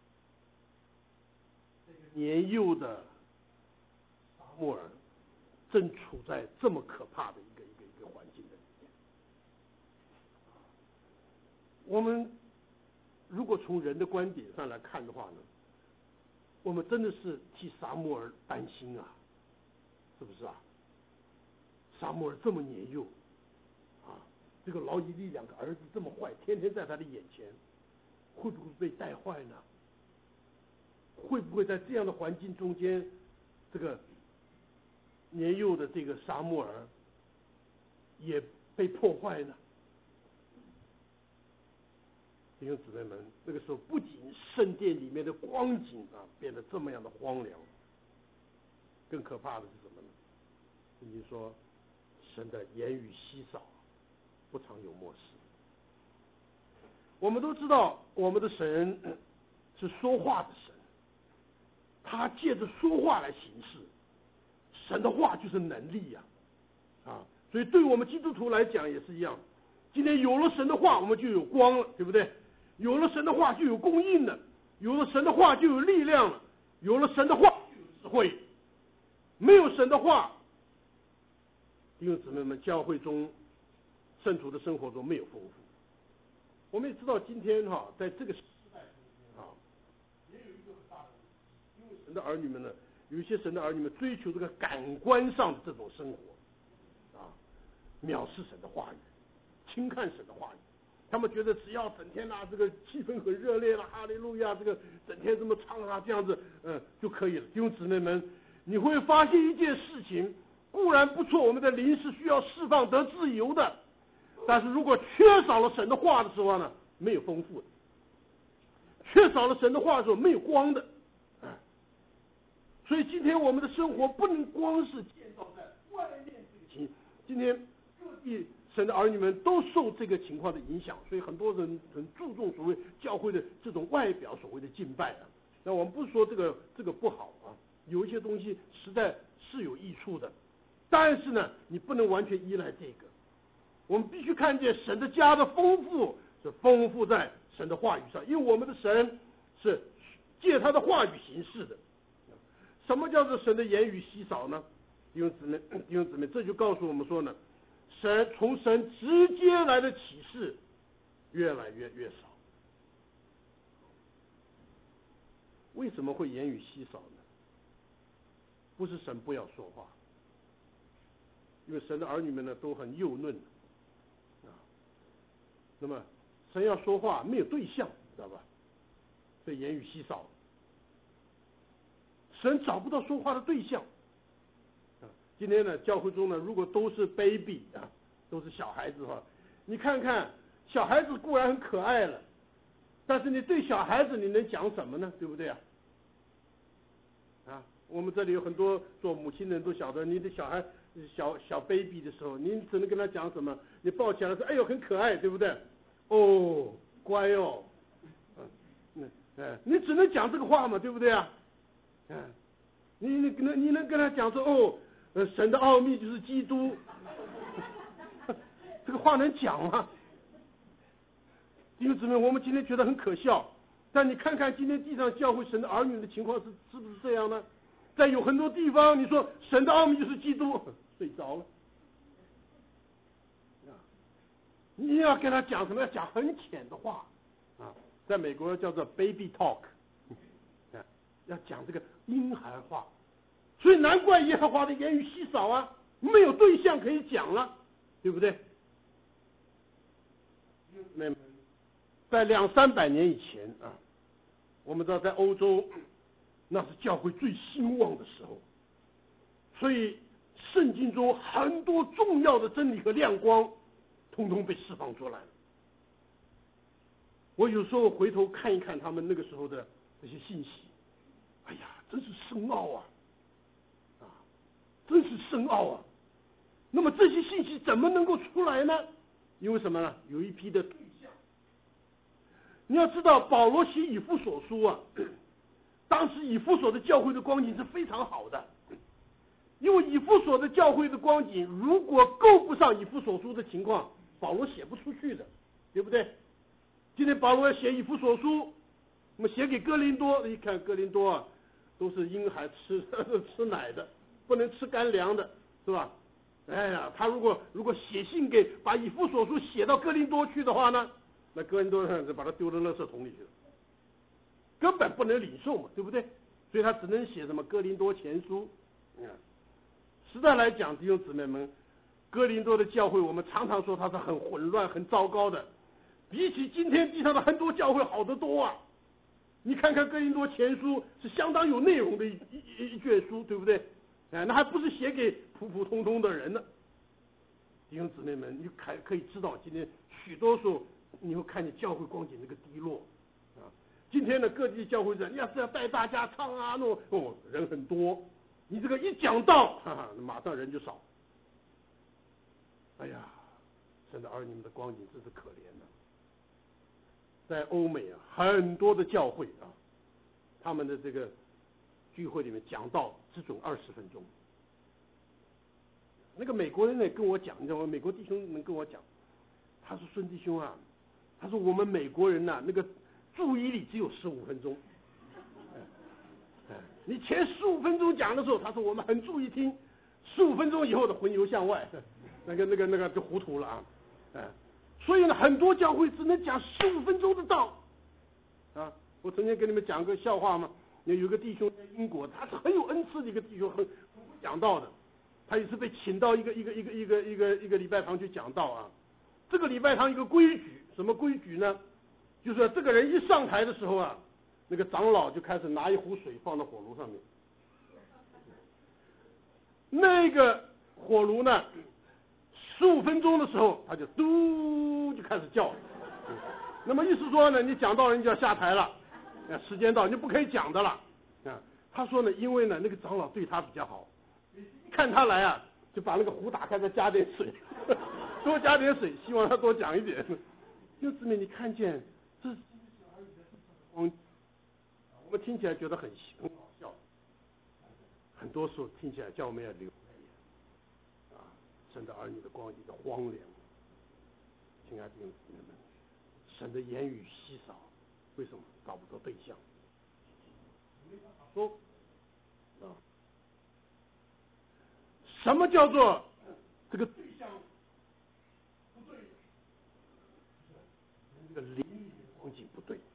年幼的撒母耳正处在这么可怕的一个环境的里面。我们如果从人的观点上来看的话呢，我们真的是替撒母耳担心啊，是不是啊？撒母耳这么年幼啊，这个老以利两个儿子这么坏，天天在他的眼前，会不会被带坏呢？会不会在这样的环境中间，这个年幼的这个撒母耳也被破坏呢？弟兄姊妹们，那个时候不仅圣殿里面的光景啊变得这么样的荒凉，更可怕的是什么呢？圣经说，神的言语稀少，不常有默示。我们都知道，我们的神是说话的神，他借着说话来行事。神的话就是能力呀，所以对我们基督徒来讲也是一样。今天有了神的话，我们就有光了，对不对？有了神的话就有供应了，有了神的话就有力量了，有了神的话就有智慧。没有神的话，弟兄姊妹们，教会中圣徒的生活中没有丰富。我们也知道，今天在这个时代中也有一个很大的问题，因为神的儿女们呢，有一些神的儿女们追求这个感官上的这种生活，藐视神的话语，轻看神的话语。他们觉得只要整天这个气氛很热烈了，哈利路亚，这个整天这么唱这样子，就可以了。弟兄姊妹们，你会发现一件事情，固然不错，我们的灵是需要释放得自由的，但是如果缺少了神的话的时候呢，没有丰富的；缺少了神的话的时候，没有光的。所以今天我们的生活不能光是建造在外面这个情，今天各地神的儿女们都受这个情况的影响，所以很多人很注重所谓教会的这种外表，所谓的敬拜啊。那我们不是说这个不好啊，有一些东西实在是有益处的，但是呢，你不能完全依赖这个。我们必须看见神的家的丰富是丰富在神的话语上，因为我们的神是借他的话语行事的。什么叫做神的言语稀少呢？弟兄姊妹，这就告诉我们说呢，从神直接来的启示越来越少。为什么会言语稀少呢？不是神不要说话，因为神的儿女们呢都很幼嫩那么神要说话没有对象，知道吧？所以言语稀少。神找不到说话的对象。今天呢，教会中呢，如果都是 baby 都是小孩子的话，你看看小孩子固然很可爱了，但是你对小孩子你能讲什么呢？对不对啊？我们这里有很多做母亲的人都晓得，你的小孩小 baby 的时候，你只能跟他讲什么？你抱起来说，哎呦很可爱，对不对？哦，乖哦，你只能讲这个话嘛，对不对啊？你能跟他讲说神的奥秘就是基督，这个话能讲吗？弟兄姊妹，我们今天觉得很可笑，但你看看今天地上教会神的儿女的情况是不是这样呢？在有很多地方，你说神的奥秘就是基督，睡着了。你要跟他讲什么？要讲很浅的话在美国叫做 baby talk， 要讲这个婴孩话，所以难怪耶和华的言语稀少啊，没有对象可以讲了，对不对？在200-300年以前我们知道在欧洲那是教会最兴旺的时候，所以圣经中很多重要的真理和亮光通通被释放出来了。我有时候回头看一看他们那个时候的这些信息，哎呀，真是深奥真是深奥那么这些信息怎么能够出来呢？因为什么呢？有一批的对象。你要知道，保罗写以弗所书当时以弗所的教会的光景是非常好的，因为以弗所的教会的光景如果够不上以弗所书的情况，保罗写不出去的，对不对？今天保罗要写以弗所书，那么写给哥林多，一看哥林多啊，都是婴孩吃奶的，不能吃干粮的，是吧？哎呀，他如果写信把以弗所书写到哥林多去的话呢，那哥林多人就把他丢到垃圾桶里去了，根本不能领受嘛，对不对？所以他只能写什么哥林多前书。实在来讲，弟兄姊妹们，哥林多的教会我们常常说它是很混乱很糟糕的，比起今天地上的很多教会好得多啊。你看看哥林多前书是相当有内容的一卷书，对不对？那还不是写给普普通通的人呢。弟兄姊妹们，你可以知道，今天许多时候你会看见教会光景那个低落啊。今天的各地教会人是要带大家唱啊，那种人很多，你这个一讲道，马上人就少。哎呀，神的儿女们的光景真是可怜的。在欧美啊，很多的教会啊，他们的这个聚会里面讲道只准20分钟。那个美国人呢跟我讲，你知道吗？美国弟兄们跟我讲，他说孙弟兄啊，他说我们美国人呐，那个注意力只有15分钟。你前15分钟讲的时候，他说我们很注意听，15分钟以后的魂游向外，那个就糊涂了啊。所以呢，很多教会只能讲15分钟的道啊。我曾经跟你们讲个笑话嘛，有一个弟兄在英国，他是很有恩赐的一个弟兄，很会讲道的。他也是被请到一个礼拜堂去讲道啊。这个礼拜堂一个规矩，什么规矩呢？就是这个人一上台的时候啊，那个长老就开始拿一壶水放到火炉上面，那个火炉呢，15分钟的时候他就嘟就开始叫了。那么意思说呢，你讲道人就要下台了，时间到你就不可以讲的了啊。他说呢，因为呢那个长老对他比较好，看他来啊，就把那个壶打开，再加点水，多加点水，希望他多讲一点。就姊妹，你看见这是我们听起来觉得很好笑，很多时候听起来叫我们要流泪啊！神的儿女的光景的荒凉，亲爱的弟兄姊妹们，神的言语稀少，为什么找不到对象？没办法说啊。什么叫做这个对象不对？这个灵里的光景不对。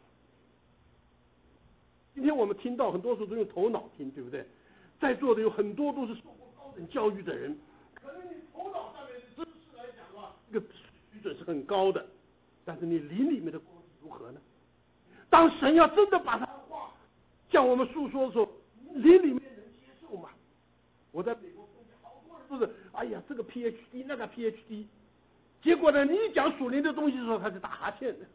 今天我们听到很多时候都用头脑听，对不对？在座的有很多都是受过高等教育的人，可能你头脑上面的知识来讲的话，这个水准是很高的，但是你灵里面的光景如何呢？当神要真的把他的话向我们诉说的时候，灵里面能接受吗？我在美国好多人都是，哎呀，这个 PhD 那个 PhD， 结果呢，你一讲属灵的东西的时候，他就打哈欠的，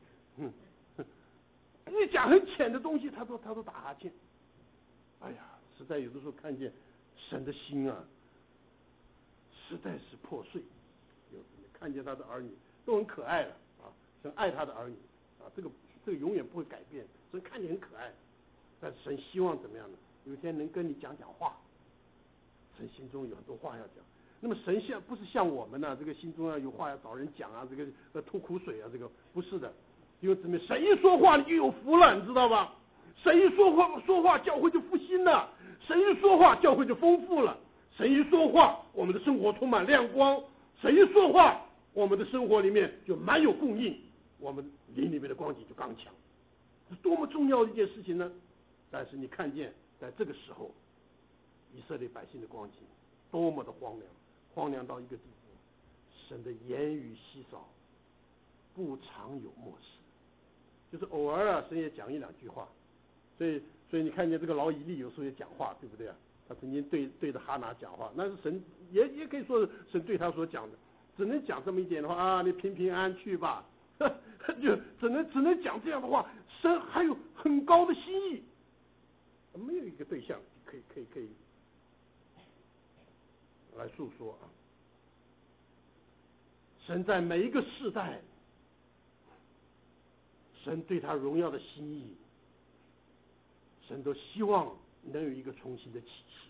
你讲很浅的东西，他都打哈欠。哎呀，实在有的时候看见神的心啊，实在是破碎。有看见他的儿女都很可爱了啊，神爱他的儿女啊，这个永远不会改变。神看见很可爱，但是神希望怎么样呢？有一天能跟你讲话。神心中有很多话要讲。那么神不是像我们呢，这个心中要有话要找人讲啊，这个吐苦水啊，这个不是的。因为怎么神一说话你就有福了，你知道吧？神一说话教会就复兴了，神一说话教会就丰富了，神一说话我们的生活充满亮光，神一说话我们的生活里面就满有供应，我们灵里面的光景就刚强。是多么重要的一件事情呢？但是你看见在这个时候以色列百姓的光景多么的荒凉到一个地步，神的言语稀少，不常有默示，就是偶尔啊，神也讲一两句话。所以你看见这个老以利有时候也讲话，对不对啊？他曾经对着哈拿讲话，那是神也可以说是神对他所讲的，只能讲这么一点的话啊，你平平安去吧，就只能讲这样的话。神还有很高的心意，没有一个对象可以来诉说啊。神在每一个世代，神对他荣耀的心意神都希望能有一个重新的启示。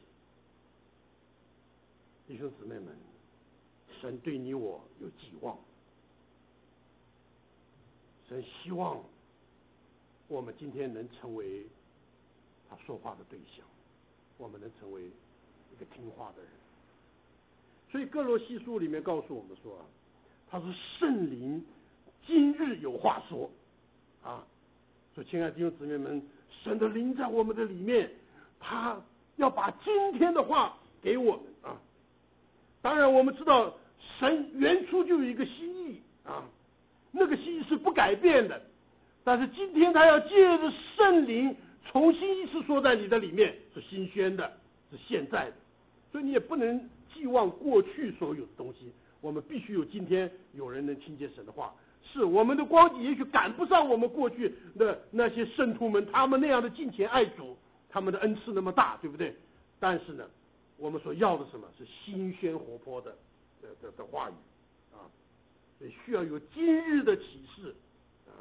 弟兄姊妹们，神对你我有寄望，神希望我们今天能成为他说话的对象，我们能成为一个听话的人。所以哥罗西书里面告诉我们说啊，他说圣灵今日有话说啊，所以亲爱的弟兄姊妹们，神的灵在我们的里面，他要把今天的话给我们啊。当然我们知道神原初就有一个心意啊，那个心意是不改变的，但是今天他要借着圣灵重新一次说在你的里面，是新鲜的，是现在的，所以你也不能寄望过去所有的东西，我们必须有今天有人能听见神的话。是我们的光景也许赶不上我们过去的那些圣徒们，他们那样的敬虔爱主，他们的恩赐那么大，对不对？但是呢，我们所要的什么是新鲜活泼的话语啊，所以需要有今日的启示啊。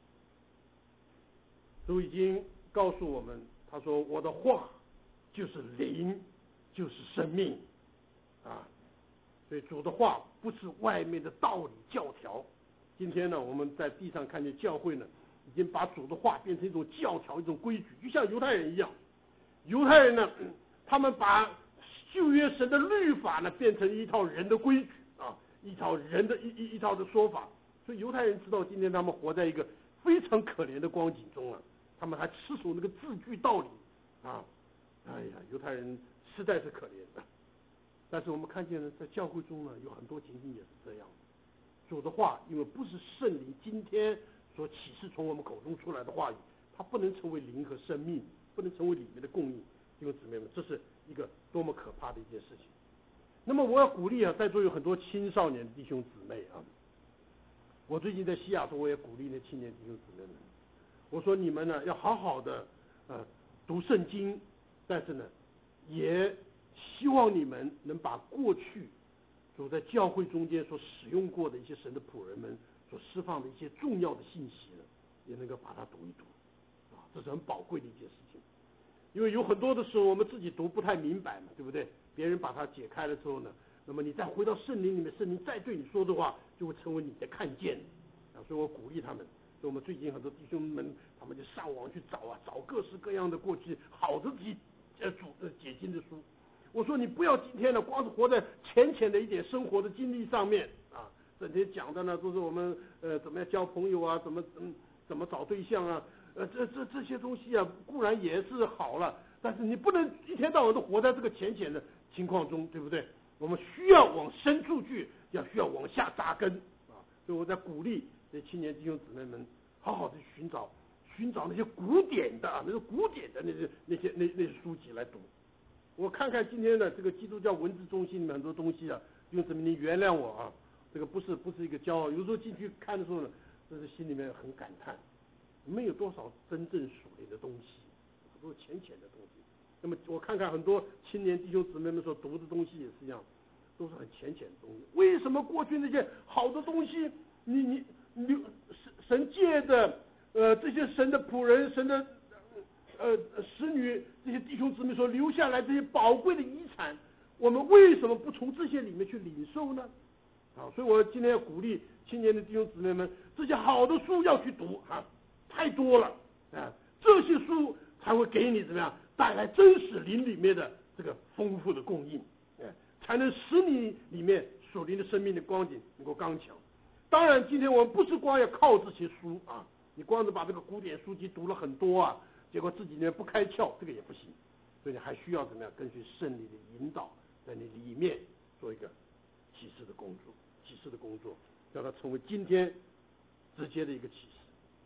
主已经告诉我们，他说我的话就是灵，就是生命啊。所以主的话不是外面的道理教条。今天呢，我们在地上看见教会呢，已经把主的话变成一种教条、一种规矩，就像犹太人一样。犹太人呢，他们把旧约神的律法呢，变成一套人的规矩啊，一套人的一套的说法。所以犹太人知道，今天他们活在一个非常可怜的光景中了。他们还持守那个字句道理啊，哎呀，犹太人实在是可怜的。但是我们看见呢，在教会中呢，有很多情形也是这样的。主的话，因为不是圣灵今天所启示从我们口中出来的话语，它不能成为灵和生命，不能成为里面的供应。弟兄姊妹们，这是一个多么可怕的一件事情。那么我要鼓励啊，在座有很多青少年的弟兄姊妹啊，我最近在西雅图，我也鼓励那青年弟兄姊妹们，我说你们呢要好好的读圣经，但是呢，也希望你们能把过去主在教会中间所使用过的一些神的仆人们所释放的一些重要的信息呢，也能够把它读一读啊，这是很宝贵的一件事情。因为有很多的时候我们自己读不太明白嘛，对不对？别人把它解开了之后呢，那么你再回到圣灵里面，圣灵再对你说的话，就会成为你的看见啊。所以我鼓励他们，所以我们最近很多弟兄们，他们就上网去找啊，找各式各样的过去好的解经的书。我说你不要今天呢，光是活在浅浅的一点生活的经历上面啊，整天讲的呢都是我们怎么样交朋友啊，怎么找对象啊，这些东西啊，固然也是好了，但是你不能一天到晚都活在这个浅浅的情况中，对不对？我们需要往深处去，需要往下扎根啊。所以我在鼓励这青年弟兄姊妹们，好好的寻找那些古典的那些古典的那些书籍来读。我看看今天的这个基督教文字中心里面很多东西啊，弟兄姊妹你原谅我啊，这个不是一个骄傲，有时候进去看的时候呢，这是心里面很感叹，没有多少真正属灵的东西，很多浅浅的东西。那么我看看很多青年弟兄姊妹们所读的东西也是一样，都是很浅浅的东西。为什么过去那些好的东西，你神借的这些神的仆人、神的使女这些弟兄姊妹所留下来这些宝贵的遗产，我们为什么不从这些里面去领受呢？啊，所以我今天要鼓励青年的弟兄姊妹们，这些好的书要去读啊，太多了啊，这些书才会给你怎么样带来真实灵里面的这个丰富的供应，才能使你里面属灵的生命的光景能够刚强。当然，今天我们不是光要靠这些书啊，你光是把这个古典书籍读了很多啊，结果自己呢不开窍，这个也不行。所以你还需要怎么样根据圣灵的引导，在你里面做一个启示的工作，让它成为今天直接的一个启示。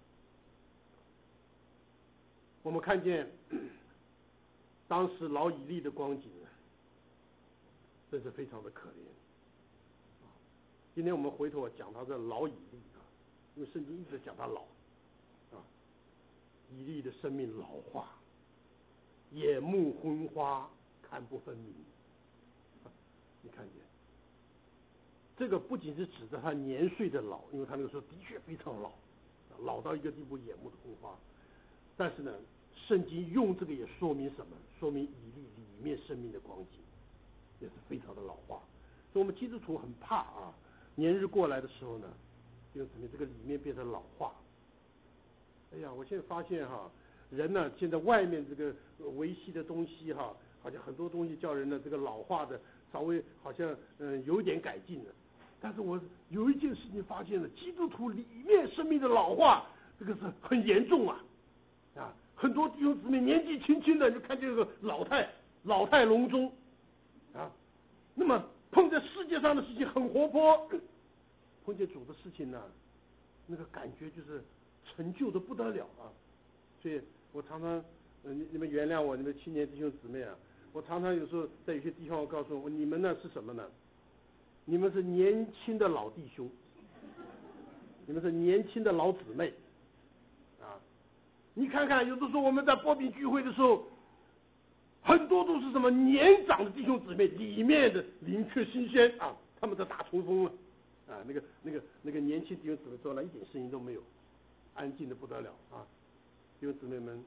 我们看见当时老以利的光景呢，真是非常的可怜。今天我们回头讲他这老以利啊，因为圣经一直讲他老啊，以利的生命老化，眼目昏花，看不分明。你看见这个不仅是指着他年岁的老，因为他那个时候的确非常老，老到一个地步，眼目的昏花。但是呢， 圣经用这个也说明什么？说明以利里面生命的光景也是非常的老化。所以我们基督徒很怕啊，年日过来的时候呢，就怎么这个里面变成老化。哎呀，我现在发现哈，人呢现在外面这个维系的东西哈，好像很多东西叫人呢这个老化的稍微好像有点改进了。但是我有一件事情发现了，基督徒里面生命的老化，这个是很严重啊！啊，很多弟兄姊妹年纪轻轻的就看见这个老态龙钟啊，那么碰在世界上的事情很活泼，碰见主的事情呢，那个感觉就是成就的不得了啊！所以我常常，你们原谅我，你们青年弟兄姊妹啊，我常常有时候在有些地方，我告诉我，你们呢是什么呢？你们是年轻的老弟兄，你们是年轻的老姊妹，啊，你看看，有的时候我们在波比聚会的时候，很多都是什么年长的弟兄姊妹，里面的灵却新鲜啊，他们在打冲锋了，啊，那个年轻弟兄姊妹做了一点声音都没有，安静的不得了啊，弟兄姊妹们，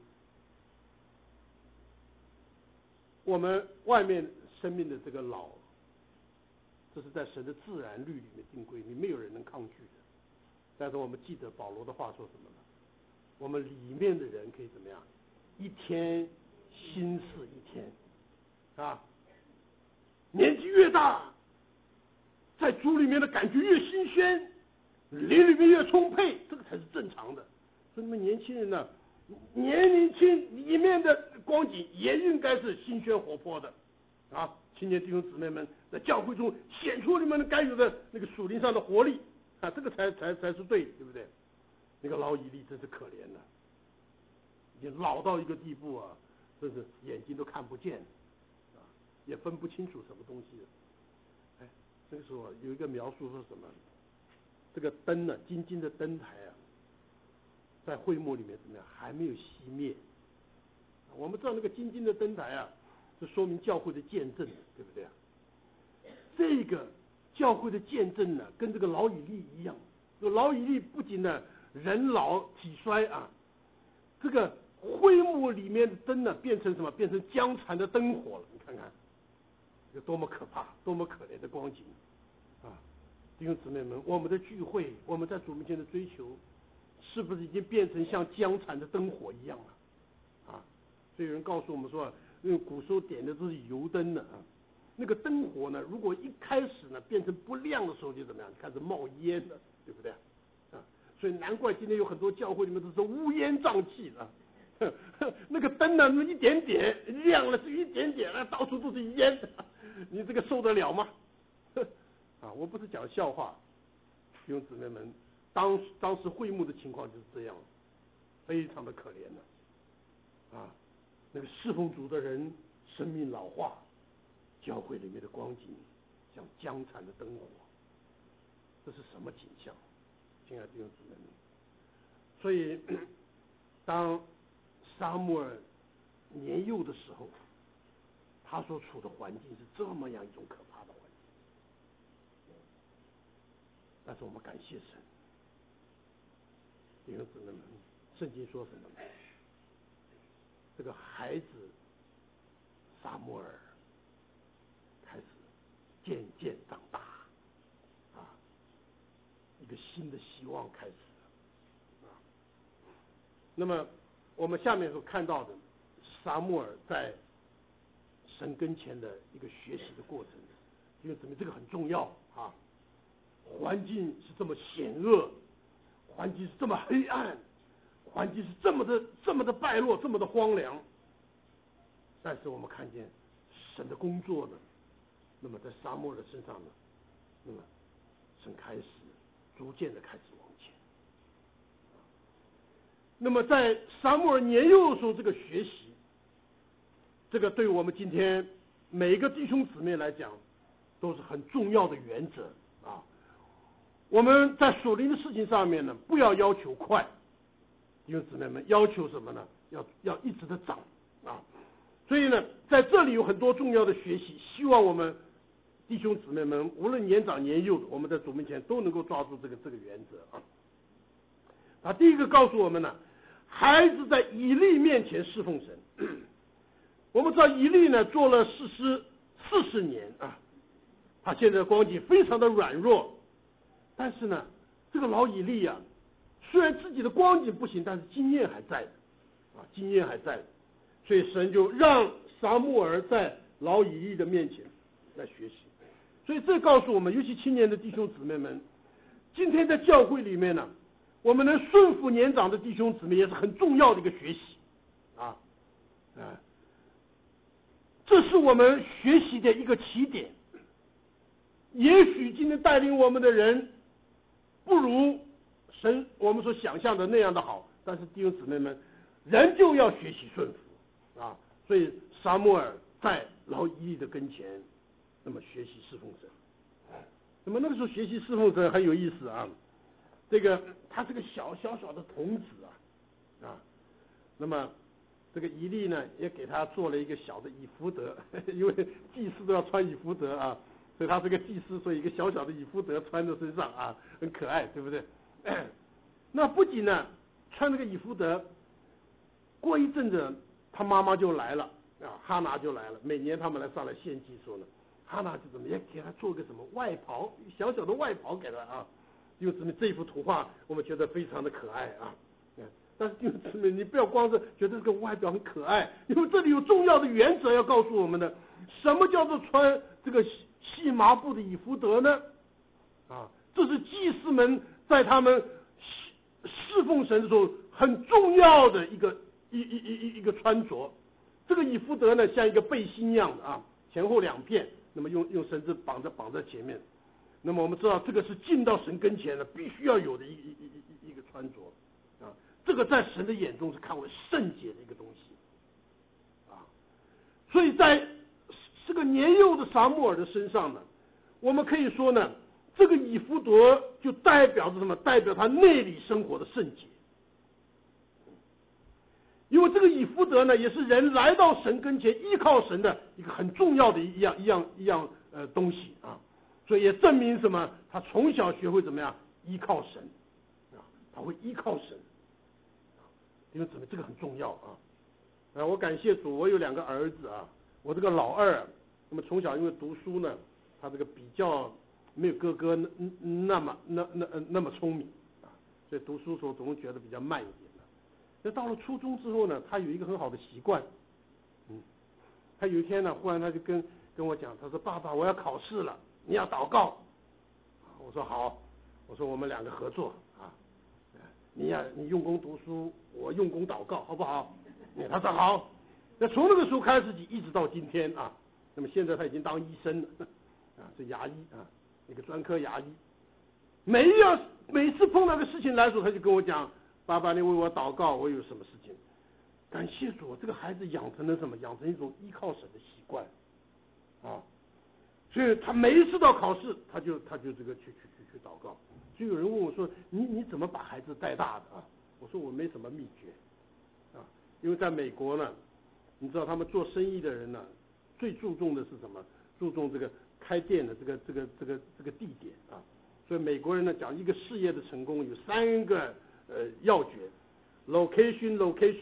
我们外面生命的这个老。这是在神的自然律里面定规，你没有人能抗拒的。但是我们记得保罗的话说什么呢？我们里面的人可以怎么样？一天新似一天，啊，年纪越大，在主里面的感觉越新鲜，灵里面越充沛，这个才是正常的。所以你们年轻人呢，年龄轻里面的光景也应该是新鲜活泼的，啊。青年弟兄姊妹们在教会中显出你们该有的那个属灵上的活力啊，这个才是对，对不对？那个老以利真是可怜了，已经老到一个地步啊，真是眼睛都看不见啊，也分不清楚什么东西了。哎，这个时候有一个描述说什么？这个灯呢，金金的灯台啊，在会幕里面怎么样？还没有熄灭。我们知道那个金金的灯台啊。这说明教会的见证，对不对啊？这个教会的见证呢，跟这个老以利一样。这个老以利不仅呢人老体衰啊，这个会幕里面的灯呢变成什么？变成将残的灯火了。你看看，有多么可怕，多么可怜的光景啊！弟兄姊妹们，我们的聚会，我们在主面前的追求，是不是已经变成像将残的灯火一样了？啊！所以有人告诉我们说。因为古时候点的都是油灯的啊，那个灯火呢，如果一开始呢变成不亮的时候，就怎么样？开始冒烟了，对不对？啊，所以难怪今天有很多教会里面都是乌烟瘴气的，那个灯呢，那么一点点亮了，是一点点啊，到处都是烟，你这个受得了吗？啊，我不是讲笑话，弟兄姊妹们，当时会幕的情况就是这样，非常的可怜的，啊。那个侍奉主的人生命老化，教会里面的光景像将残的灯火，这是什么景象？亲爱的弟兄姊妹们，所以当撒母耳年幼的时候，他所处的环境是这么样一种可怕的环境，但是我们感谢神，弟兄姊妹们，圣经说什么呢？这个孩子撒母耳开始渐渐长大，啊，一个新的希望开始了，啊。那么我们下面所看到的撒母耳在神跟前的一个学习的过程，因为怎么这个很重要啊？环境是这么险恶，环境是这么黑暗。环境是这么的败落，这么的荒凉，但是我们看见神的工作呢，那么在撒母耳的身上呢，那么神开始逐渐的开始往前。那么在撒母耳年幼的时候，这个学习，这个对我们今天每一个弟兄姊妹来讲，都是很重要的原则啊。我们在属灵的事情上面呢，不要要求快。弟兄姊妹们，要求什么呢？要一直的长啊！所以呢，在这里有很多重要的学习，希望我们弟兄姊妹们，无论年长年幼的，我们在主面前都能够抓住这个原则啊。第一个告诉我们呢， 孩子在以利面前侍奉神。我们知道以利呢做了士师40年啊，他现在的光景非常的软弱，但是呢，这个老以利啊，虽然自己的光景不行，但是经验还在的啊，经验还在的，所以神就让撒母耳在老以利的面前来学习。所以这告诉我们，尤其青年的弟兄姊妹们，今天在教会里面呢，我们能顺服年长的弟兄姊妹也是很重要的一个学习啊，这是我们学习的一个起点。也许今天带领我们的人不如神我们所想象的那样的好，但是弟兄姊妹们仍旧要学习顺服啊。所以撒母耳在老以利的跟前，那么学习侍奉神。那么那个时候学习侍奉神很有意思啊，这个他是个小的童子啊，那么这个以利呢也给他做了一个小的以弗得，因为祭司都要穿以弗得啊，所以他是个祭司，所以一个小的以弗得穿在身上啊，很可爱，对不对？那不仅呢穿那个以弗得，过一阵子他妈妈就来了啊，哈拿就来了，每年他们上来献祭说呢，哈拿就怎么也给他做个什么外袍，小的外袍给他啊，因为这幅图画我们觉得非常的可爱啊。但是弟兄姊妹，你不要光是觉得这个外表很可爱，因为这里有重要的原则要告诉我们的。什么叫做穿这个细麻布的以弗得呢？啊，这是祭司们在他们侍奉神的时候很重要的一个穿着。这个以弗得呢，像一个背心一样的啊，前后2片，那么用绳子绑在前面。那么我们知道，这个是进到神跟前的必须要有的一个穿着啊。这个在神的眼中是看为圣洁的一个东西啊，所以在这个年幼的撒母耳的身上呢，我们可以说呢，这个以弗得就代表着什么？代表他内里生活的圣洁。因为这个以弗得呢，也是人来到神跟前依靠神的一个很重要的一样东西啊，所以也证明什么？他从小学会怎么样依靠神啊，他会依靠神。因为这个很重要啊！我感谢主，我有2个儿子啊。我这个老二，那么从小因为读书呢，他这个比较没有哥哥那么聪明啊，所以读书的时候总是觉得比较慢一点的。那到了初中之后呢，他有一个很好的习惯，他有一天呢，忽然他就跟我讲，他说：“爸爸，我要考试了，你要祷告。”我说好，我说我们2个合作啊。你用功读书，我用功祷告，好不好？他说好。那从那个时候开始一直到今天啊，那么现在他已经当医生了啊，是牙医啊，一个专科牙医。每次碰到个事情来的时候，他就跟我讲：“爸爸，你为我祷告，我有什么事情？”感谢主，这个孩子养成了什么？养成一种依靠神的习惯啊。所以他每一次到考试，他就这个去祷告。就有人问我说：“你怎么把孩子带大的啊？”我说：“我没什么秘诀啊，因为在美国呢，你知道他们做生意的人呢，最注重的是什么？注重这个开店的这个地点啊。所以美国人呢讲一个事业的成功有3个要诀 ：location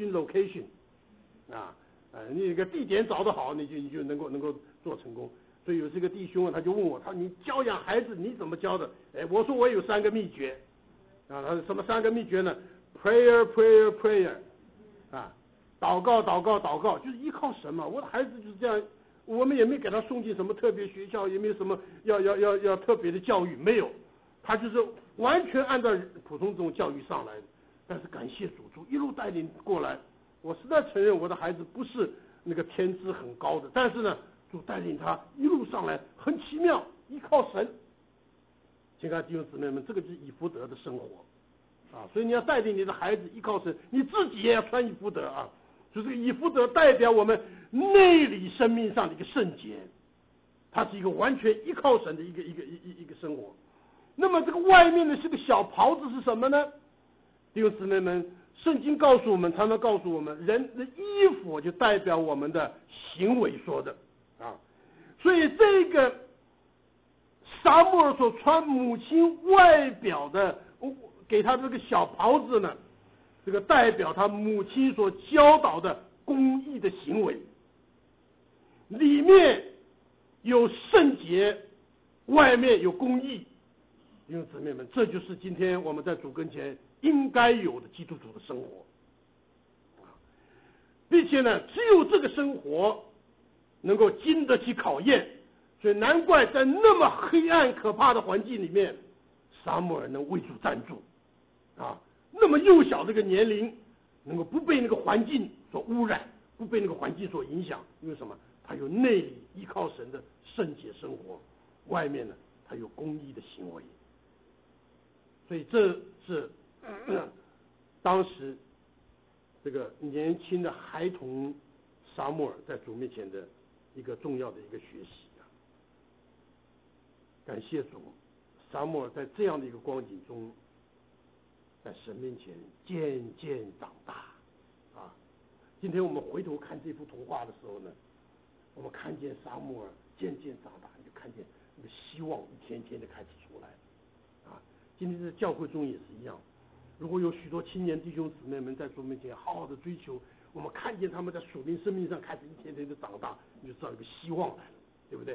啊，你这个地点找得好，你就能够做成功。”所以有这个弟兄啊，他就问我，他说：“你教养孩子你怎么教的？”我说我有3个秘诀啊。他说什么3个秘诀呢 ？prayer 啊，祷告，就是依靠神嘛。我的孩子就是这样，我们也没给他送进什么特别学校，也没有什么要特别的教育，没有，他就是完全按照普通这种教育上来的。但是感谢主一路带领过来，我实在承认我的孩子不是那个天资很高的，但是呢，主带领他一路上来很奇妙，依靠神。亲爱的弟兄姊妹们，这个就是以弗得的生活啊！所以你要带领你的孩子依靠神，你自己也要穿以弗得啊！就这个以弗得代表我们内里生命上的一个圣洁，它是一个完全依靠神的一个生活。那么这个外面的这个小袍子是什么呢？弟兄姊妹们，圣经告诉我们，常常告诉我们，人的衣服就代表我们的行为说的啊。所以这个撒母耳所穿母亲外表的给他这个小袍子呢， 这个代表他母亲所教导的公义的行为，里面有圣洁，外面有公义。弟兄姊妹们，这就是今天我们在主跟前应该有的基督徒的生活，并且呢，只有这个生活能够经得起考验，所以难怪在那么黑暗可怕的环境里面，撒母耳能为主站住，那么幼小这个年龄，能够不被那个环境所污染，不被那个环境所影响，因为什么？他有内里依靠神的圣洁生活，外面呢，他有公义的行为。所以这是当时这个年轻的孩童撒母耳在主面前的一个重要的一个学习感谢主，撒母耳在这样的一个光景中，在神面前渐渐长大今天我们回头看这幅图画的时候呢，我们看见撒母耳渐渐长大，你就看见那个希望一天天的开始出来今天在教会中也是一样，如果有许多青年弟兄姊妹们在主面前好好的追求，我们看见他们在属灵生命上开始一天天的长大，你就知道有个希望来了，对不对？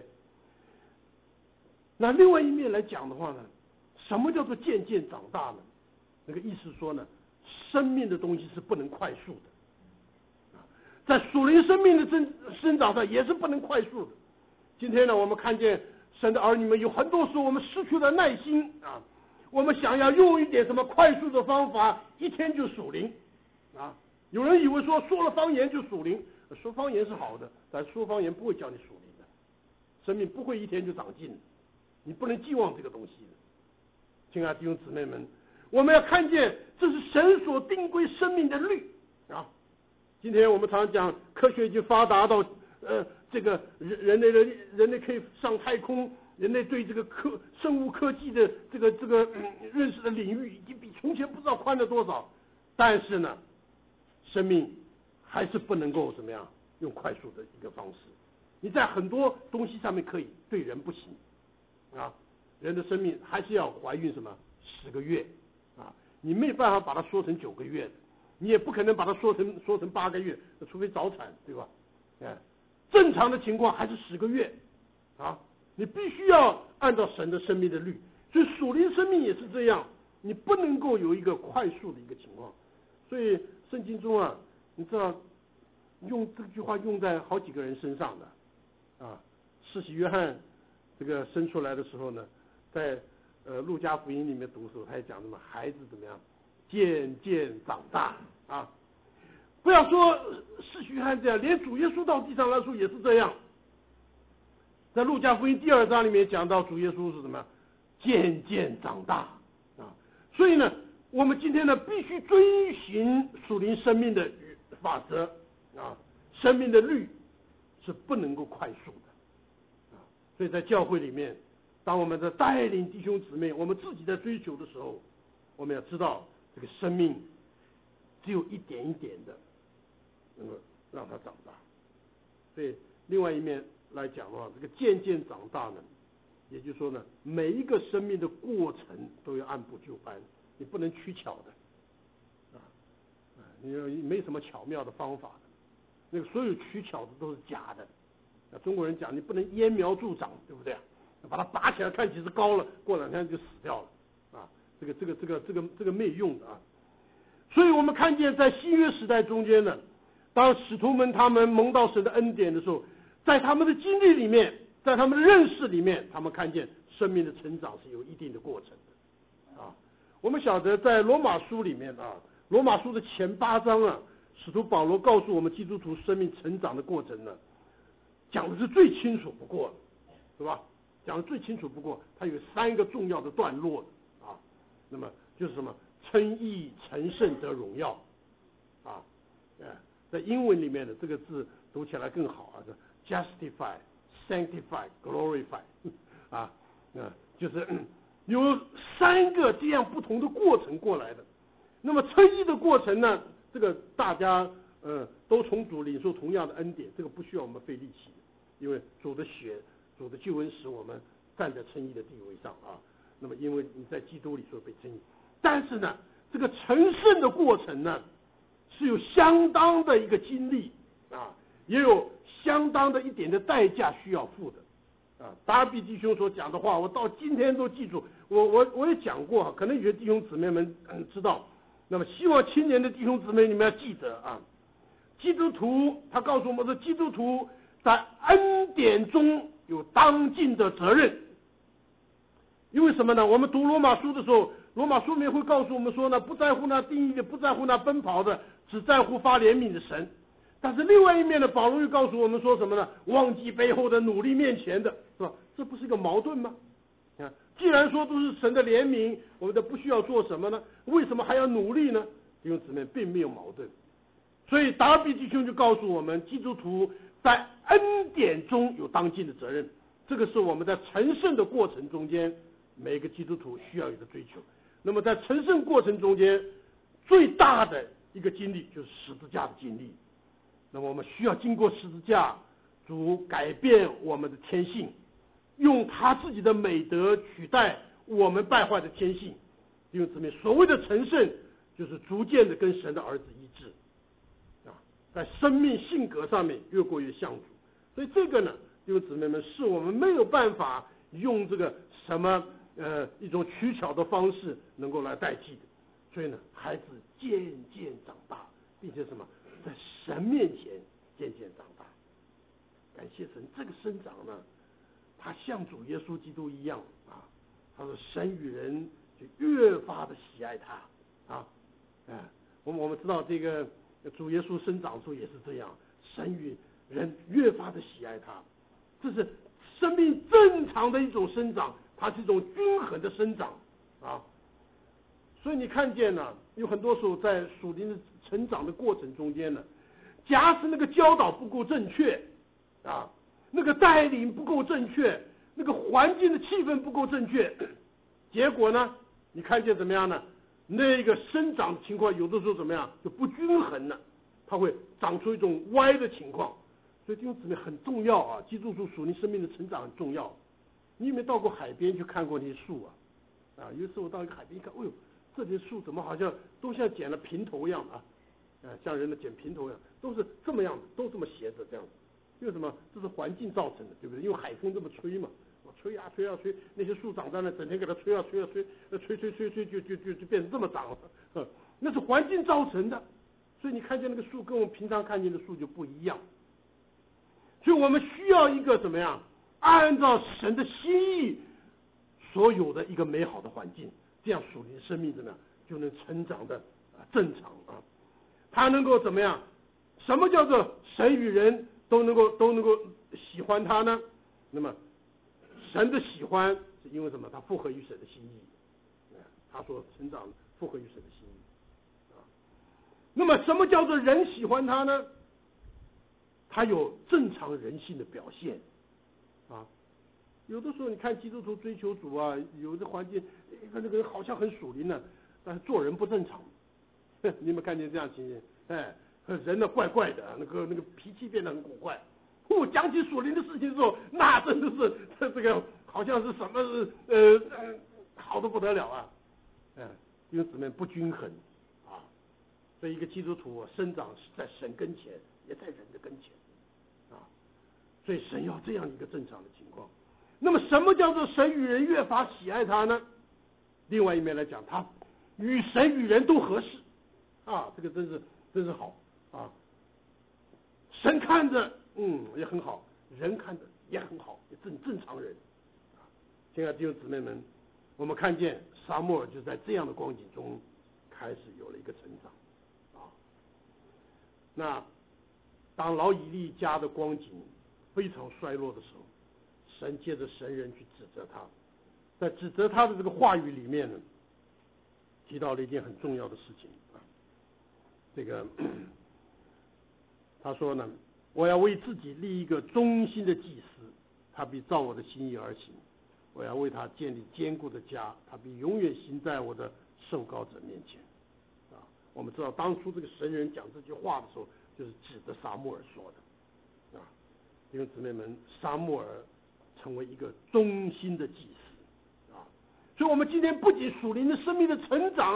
那另外一面来讲的话呢，什么叫做渐渐长大呢？那个意思说呢，生命的东西是不能快速的在属灵生命的生长上也是不能快速的。今天呢，我们看见神的儿女们有很多时候我们失去了耐心我们想要用一点什么快速的方法，一天就属灵有人以为说了方言就属灵，说方言是好的，但说方言不会叫你属灵的，生命不会一天就长进的，你不能寄望这个东西的。亲爱的弟兄姊妹们，我们要看见这是神所定规生命的律今天我们常讲科学已经发达到这个人类可以上太空，人类对这个生物科技的这个认识的领域已经比从前不知道宽了多少，但是呢，生命还是不能够怎么样用快速的一个方式。你在很多东西上面可以，对人不行人的生命还是要怀孕什么10个月你没有办法把它说成9个月的，你也不可能把它说成8个月，除非早产，对吧？正常的情况还是10个月你必须要按照神的生命的律，所以属灵生命也是这样，你不能够有一个快速的一个情况。所以圣经中你知道用这句话用在好几个人身上的施洗约翰这个生出来的时候呢，在路加福音里面读的时候，他也讲什么孩子怎么样渐渐长大不要说施洗约翰这样，连主耶稣到地上来说也是这样。在路加福音第2章里面讲到主耶稣是什么渐渐长大所以呢，我们今天呢必须遵循属灵生命的法则生命的律是不能够快速的所以在教会里面，当我们在带领弟兄姊妹，我们自己在追求的时候，我们要知道这个生命只有一点一点的能够让它长大。所以另外一面来讲的话，这个渐渐长大呢，也就是说呢，每一个生命的过程都要按部就班，你不能取巧的你没什么巧妙的方法的，那个所有取巧的都是假的。中国人讲你不能揠苗助长，对不对把它拔起来看起是高了，过2天就死掉了这个没用的所以我们看见在新约时代中间呢，当使徒们他们蒙到神的恩典的时候，在他们的经历里面，在他们的认识里面，他们看见生命的成长是有一定的过程的我们晓得在罗马书里面罗马书的前8章使徒保罗告诉我们基督徒生命成长的过程呢，讲的是最清楚不过的，是吧？讲的最清楚不过，它有3个重要的段落那么就是什么？称义、成圣得荣耀在英文里面的这个字读起来更好justify, sanctify, glorify 就是有3个这样不同的过程过来的。那么称义的过程呢，这个大家都从主领受同样的恩典，这个不需要我们费力气，因为主的血、主的救恩使我们站在称义的地位上那么因为你在基督里所被称义。但是呢， 这个成圣的过程呢，是有相当的一个经历啊，也有相当的一点的代价需要付的啊。达尔比弟兄所讲的话，我到今天都记住。我也讲过，可能有些弟兄姊妹们知道。那么希望青年的弟兄姊妹你们要记得啊，基督徒他告诉我们说，基督徒在恩典中有当尽的责任。因为什么呢？我们读罗马书的时候，罗马书里面会告诉我们说呢，不在乎那定义的，不在乎那奔跑的，只在乎发怜悯的神。但是另外一面呢，保罗又告诉我们说什么呢？忘记背后的，努力面前的，是吧？这不是一个矛盾吗？啊，既然说都是神的怜悯，我们都不需要做什么呢？为什么还要努力呢？弟兄姊妹，并没有矛盾。所以达尔比弟兄就告诉我们，基督徒在恩典中有当尽的责任。这个是我们在成圣的过程中间，每个基督徒需要有的追求。那么在成圣过程中间，最大的一个经历就是十字架的经历。那么我们需要经过十字架，主改变我们的天性，用他自己的美德取代我们败坏的天性。弟兄姊妹，所谓的成圣，就是逐渐的跟神的儿子一致啊，在生命性格上面越过越像主。所以这个呢，弟兄姊妹们，是我们没有办法用这个什么一种取巧的方式能够来代替的。所以呢，孩子渐渐长大，并且什么，在神面前渐渐长大。感谢神，这个生长呢，他像主耶稣基督一样啊。他说神与人就越发的喜爱他啊。我们知道这个主耶稣生长的时候也是这样，神与人越发的喜爱他，这是生命正常的一种生长，它是一种均衡的生长啊。所以你看见呢，有很多时候在属灵的成长的过程中间呢，假使那个教导不够正确啊，那个带领不够正确，那个环境的气氛不够正确，结果呢，你看见怎么样呢？那个生长情况有的时候怎么样，就不均衡了，它会长出一种歪的情况。所以弟兄姊妹很重要啊，基督徒属灵生命的成长很重要。你有没有到过海边去看过那些树啊？有一次我到一个海边一看，哎呦，这些树怎么好像都像剪了平头一样啊？像人的剪平头一样，都是这么样的，都这么斜着这样子。因为什么？这是环境造成的，对不对？因为海风这么吹嘛，我吹啊吹啊吹，那些树长在那，整天给它吹啊吹啊吹，就变成这么长了。那是环境造成的，所以你看见那个树跟我们平常看见的树就不一样。所以我们需要一个怎么样？按照神的心意所有的一个美好的环境，这样属灵生命怎么样就能成长的正常啊。他能够怎么样？什么叫做神与人都能够喜欢他呢？那么神的喜欢是因为什么？他符合于神的心意，他所成长符合于神的心意啊。那么什么叫做人喜欢他呢？他有正常人性的表现啊。有的时候你看基督徒追求主啊，有的环境那个人好像很属灵呢，但是做人不正常。你有没有看见这样情形？人呢怪怪的，那个脾气变得很古怪。讲起属灵的事情的时候，那真的是这个好像是什么好的不得了啊。因为姊妹不均衡啊，所以一个基督徒生长是在神跟前，也在人的跟前啊，所以神要这样一个正常的情况。那么什么叫做神与人越发喜爱他呢？另外一面来讲，他与神与人都合适啊，这个真是好啊。神看着也很好，人看着也很好，也正常人啊。亲爱的弟兄姊妹们，我们看见撒母耳就在这样的光景中开始有了一个成长啊。那当老以利家的光景非常衰落的时候，神借着神人去指责他，在指责他的这个话语里面呢，提到了一件很重要的事情啊。这个他说呢，我要为自己立一个忠心的祭司，他必照我的心意而行。我要为他建立坚固的家，他必永远行在我的受膏者面前。啊，我们知道当初这个神人讲这句话的时候，就是指着撒母耳说的。啊，弟兄姊妹们，撒母耳成为一个忠心的祭司。啊，所以我们今天不仅属灵的生命的成长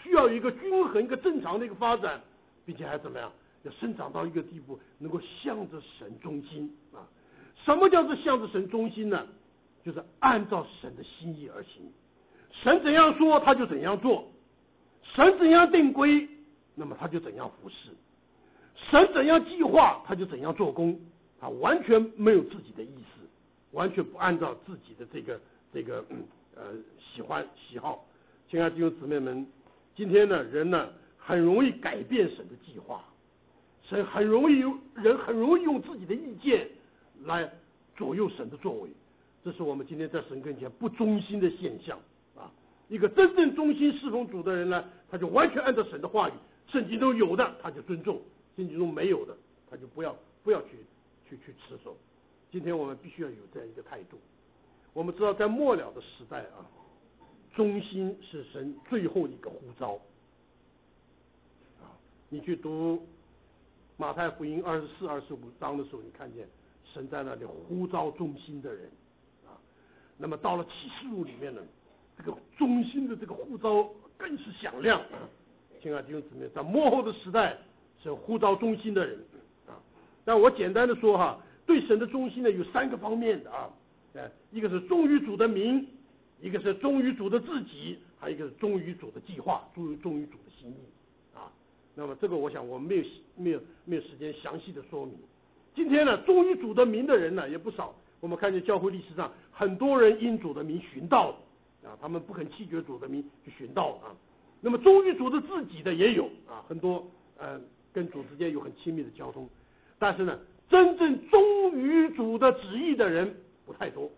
需要有一个均衡、一个正常的一个发展，并且还怎么样？要生长到一个地步，能够向着神中心啊。什么叫做向着神中心呢？就是按照神的心意而行。神怎样说，他就怎样做；神怎样定规，那么他就怎样服侍；神怎样计划，他就怎样做工。他完全没有自己的意思，完全不按照自己的这个喜好。亲爱的弟兄姊妹们，今天呢，人呢很容易改变神的计划，人很容易用自己的意见来左右神的作为，这是我们今天在神跟前不忠心的现象啊！一个真正忠心侍奉主的人呢，他就完全按照神的话语，圣经中有的他就尊重，圣经中没有的他就不要去持守。今天我们必须要有这样一个态度。我们知道在末了的时代啊，忠心是神最后一个呼召啊！你去读马太福音24、25章的时候，你看见神在那里呼召忠心的人啊。那么到了启示录里面呢，这个忠心的这个呼召更是响亮啊！亲爱的弟兄姊妹，在末后的时代，神呼召忠心的人啊。但我简单的说哈，对神的忠心呢有3个方面的啊，一个是忠于主的名，一个是忠于主的自己，还有一个是忠于主的计划，忠于主的心意啊。那么这个我想我们没有时间详细的说明。今天呢，忠于主的名的人呢也不少，我们看见教会历史上很多人因主的名寻道啊，他们不肯弃绝主的名去寻道啊。那么忠于主的自己的也有啊，很多跟主之间有很亲密的交通，但是呢，真正忠于主的旨意的人不太多，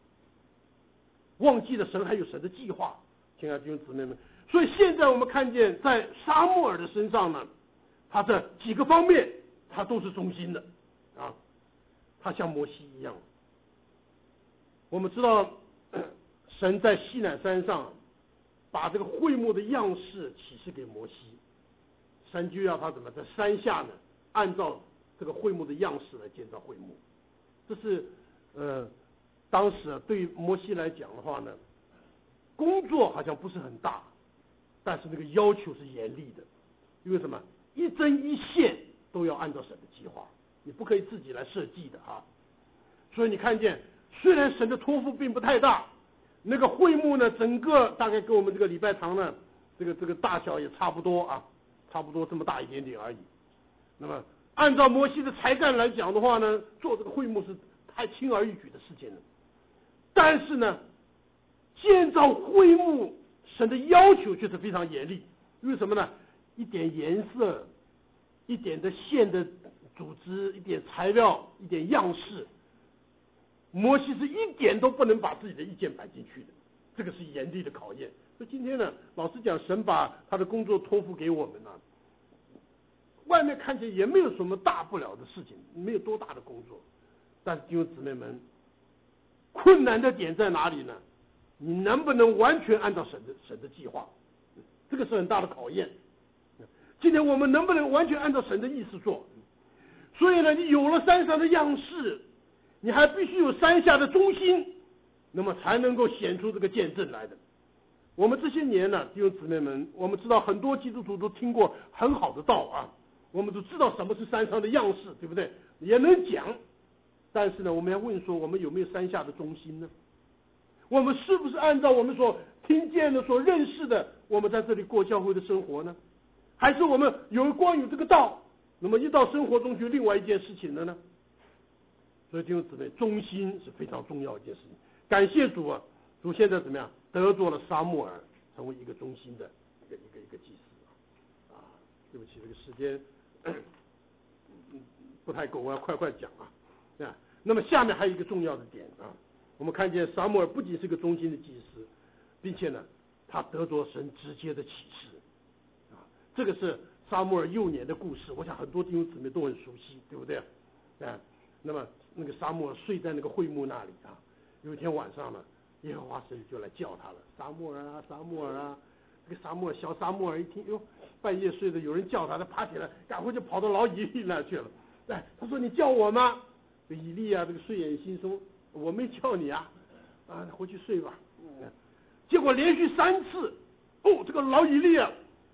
忘记了神还有神的计划。亲爱的弟兄姊妹们，所以现在我们看见在撒母耳的身上呢，他这几个方面他都是忠心的啊，他像摩西一样。我们知道神在西乃山上把这个会幕的样式启示给摩西，神就要他怎么在山下呢，按照这个会幕的样式来建造会幕。这是当时对摩西来讲的话呢，工作好像不是很大，但是那个要求是严厉的。因为什么？一针一线都要按照神的计划，你不可以自己来设计的啊。所以你看见，虽然神的托付并不太大，那个会幕呢，整个大概跟我们这个礼拜堂呢，这个大小也差不多啊，差不多这么大一点点而已。那么按照摩西的才干来讲的话呢，做这个会幕是太轻而易举的事情了。但是呢，建造会幕，神的要求却是非常严厉。因为什么呢？一点颜色，一点的线的组织，一点材料，一点样式，摩西是一点都不能把自己的意见摆进去的，这个是严厉的考验。所以今天呢，老实讲，神把他的工作托付给我们了，外面看起来也没有什么大不了的事情，没有多大的工作。但是弟兄姊妹们，困难的点在哪里呢？你能不能完全按照神的计划？这个是很大的考验。今天我们能不能完全按照神的意思做？所以呢，你有了山上的样式，你还必须有山下的忠心，那么才能够显出这个见证来的。我们这些年呢，弟兄姊妹们，我们知道很多基督徒都听过很好的道啊，我们都知道什么是山上的样式，对不对？也能讲，但是呢，我们要问说，我们有没有山下的忠心呢？我们是不是按照我们所听见的、所认识的，我们在这里过教会的生活呢？还是我们光有这个道，那么一到生活中就另外一件事情了呢？所以弟兄姊妹，忠心是非常重要一件事情。感谢主啊，主现在怎么样得着了撒母耳，成为一个忠心的一个祭司啊。对不起，这个时间不太够，我要快讲啊。那么下面还有一个重要的点啊，我们看见撒母耳不仅是个忠心的祭司，并且呢，他得着神直接的启示啊。这个是撒母耳幼年的故事，我想很多弟兄姊妹都很熟悉，对不对啊？那么那个撒母耳睡在那个会幕那里啊，有一天晚上呢，耶和华神就来叫他了，撒母耳啊，撒母耳啊。这个小撒母耳一听，哟，半夜睡的，有人叫他，他爬起来，赶快就跑到老以利那去了。他说：“你叫我吗？”以利啊，这个睡眼惺忪，我没叫你啊，回去睡吧。结果连续3次，这个老以利啊，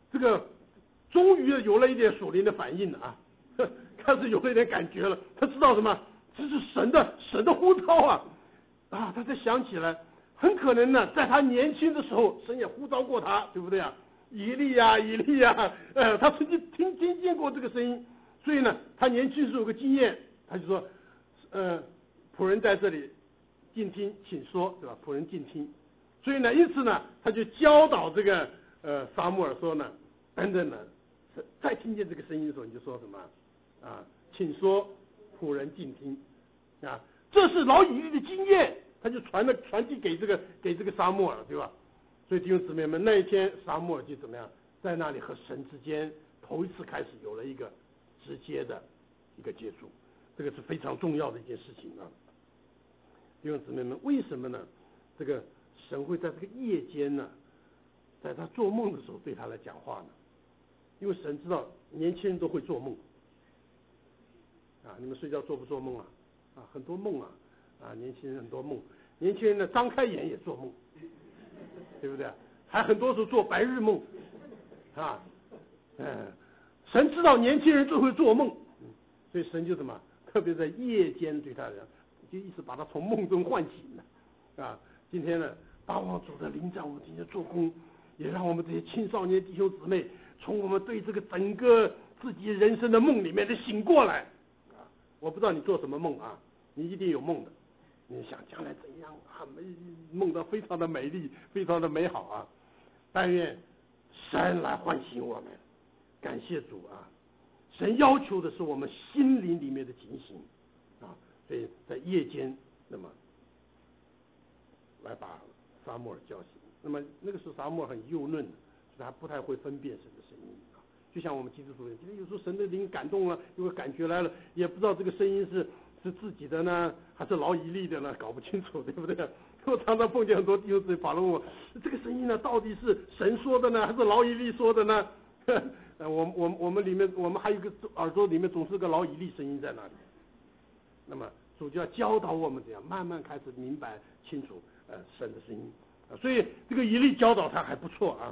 这个终于有了一点属灵的反应了啊，开始有了一点感觉了。他知道什么？这是神的呼召啊！啊，他才想起来，很可能呢，在他年轻的时候，神也呼召过他，对不对啊？以利呀，他曾经听见过这个声音，所以呢，他年轻时候有个经验，他就说，仆人在这里静听，请说，对吧？仆人静听。所以呢，因此呢，他就教导这个撒母耳说呢，等等呢，再听见这个声音的时候，你就说什么啊？请说，仆人静听啊。这是老以利的经验，他就传递给这个撒母耳，对吧？所以弟兄姊妹们，那一天撒母耳就怎么样，在那里和神之间头一次开始有了一个直接的一个接触，这个是非常重要的一件事情啊。弟兄姊妹们，为什么呢？这个神会在这个夜间呢，在他做梦的时候对他来讲话呢？因为神知道年轻人都会做梦啊，你们睡觉做不做梦啊？啊，很多梦啊，年轻人很多梦，年轻人呢张开眼也做梦，对不对？还很多时候做白日梦，啊，神知道年轻人就会做梦，所以神就怎么特别在夜间对他讲，就意思把他从梦中唤醒了，啊，今天呢，巴望主的灵在我们今天做工，也让我们这些青少年弟兄姊妹从我们对这个整个自己人生的梦里面的醒过来，啊，我不知道你做什么梦啊，你一定有梦的，你想将来怎样啊？梦到非常的美丽，非常的美好啊！但愿神来唤醒我们，感谢主啊！神要求的是我们心灵里面的警醒啊，所以在夜间，那么来把撒母耳叫醒。那么那个时候撒母耳很幼嫩，所以他不太会分辨神的声音啊。就像我们基督徒人，有时候神的灵感动了，有个感觉来了，也不知道这个声音是自己的呢，还是劳以利的呢，搞不清楚，对不对？我常常碰见很多弟兄姊妹跑来问我，这个声音呢，到底是神说的呢，还是劳以利说的呢？我们里面，我们还有一个耳朵里面总是个劳以利声音在那里。那么主就要教导我们怎样慢慢开始明白清楚神的声音啊。所以这个以利教导他还不错啊，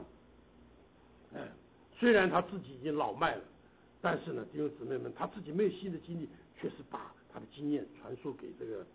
虽然他自己已经老迈了，但是呢，弟兄姊妹们，他自己没有新的经历，却是把他的经验传授给这个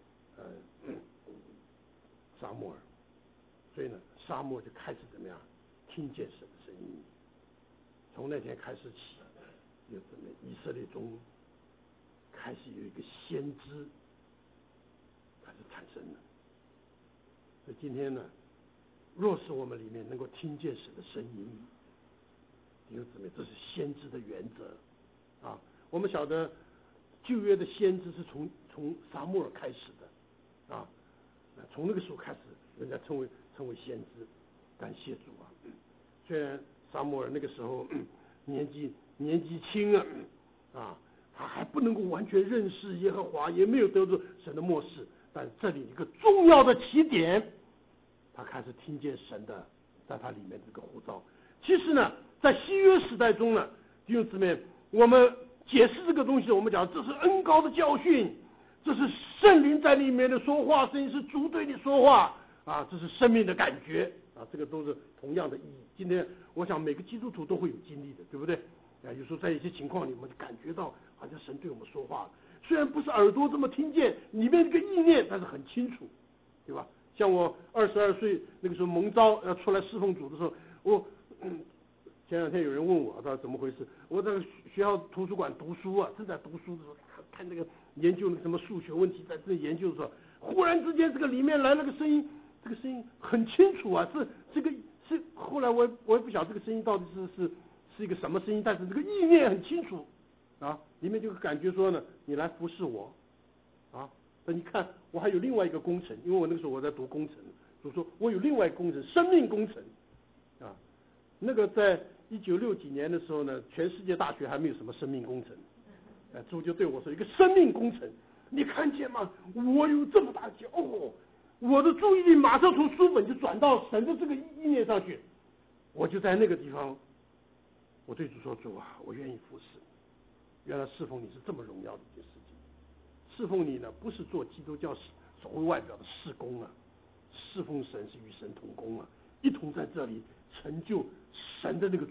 撒母耳。所以呢，撒母耳就开始怎么样听见神的声音。从那天开始起，就怎么以色列中开始有一个先知开始产生了。所以今天呢，若是我们里面能够听见神的声音，弟兄姊妹，这是先知的原则啊。我们晓得旧约的先知是从撒母耳开始的啊，从那个时候开始，人家称为先知。感谢主啊！虽然撒母耳那个时候年纪轻啊，他还不能够完全认识耶和华，也没有得着神的默示，但这里一个重要的起点，他开始听见神的在他里面这个呼召。其实呢，在新约时代中呢，弟兄姊妹，我们解释这个东西，我们讲这是恩膏的教训，这是圣灵在里面的说话声音，是主对你说话啊，这是生命的感觉啊，这个都是同样的意义。今天我想每个基督徒都会有经历的，对不对？有时候在一些情况里，我们就感觉到好像神对我们说话了，虽然不是耳朵这么听见，里面这个意念，但是很清楚，对吧？像我22岁那个时候蒙召要出来侍奉主的时候，我前两天有人问我，他怎么回事？我在学校图书馆读书啊，正在读书的时候，看那个研究那个什么数学问题，在这研究的时候，忽然之间这个里面来了个声音，这个声音很清楚啊，是后来我也不晓得这个声音到底是一个什么声音，但是这个意念很清楚啊，里面就感觉说呢，你来服侍我啊。那你看，我还有另外一个工程，因为我那个时候我在读工程，就说我有另外一个工程，生命工程啊。那个在1960几年的时候呢，全世界大学还没有什么生命工程，主就对我说一个生命工程，你看见吗？我有这么大的我的注意力马上从书本就转到神的这个意念上去，我就在那个地方，我对主说：主啊，我愿意服侍你。原来侍奉你是这么荣耀的一件事情。侍奉你呢，不是做基督教所谓外表的事工啊，侍奉神是与神同工啊，一同在这里成就神的那个作为。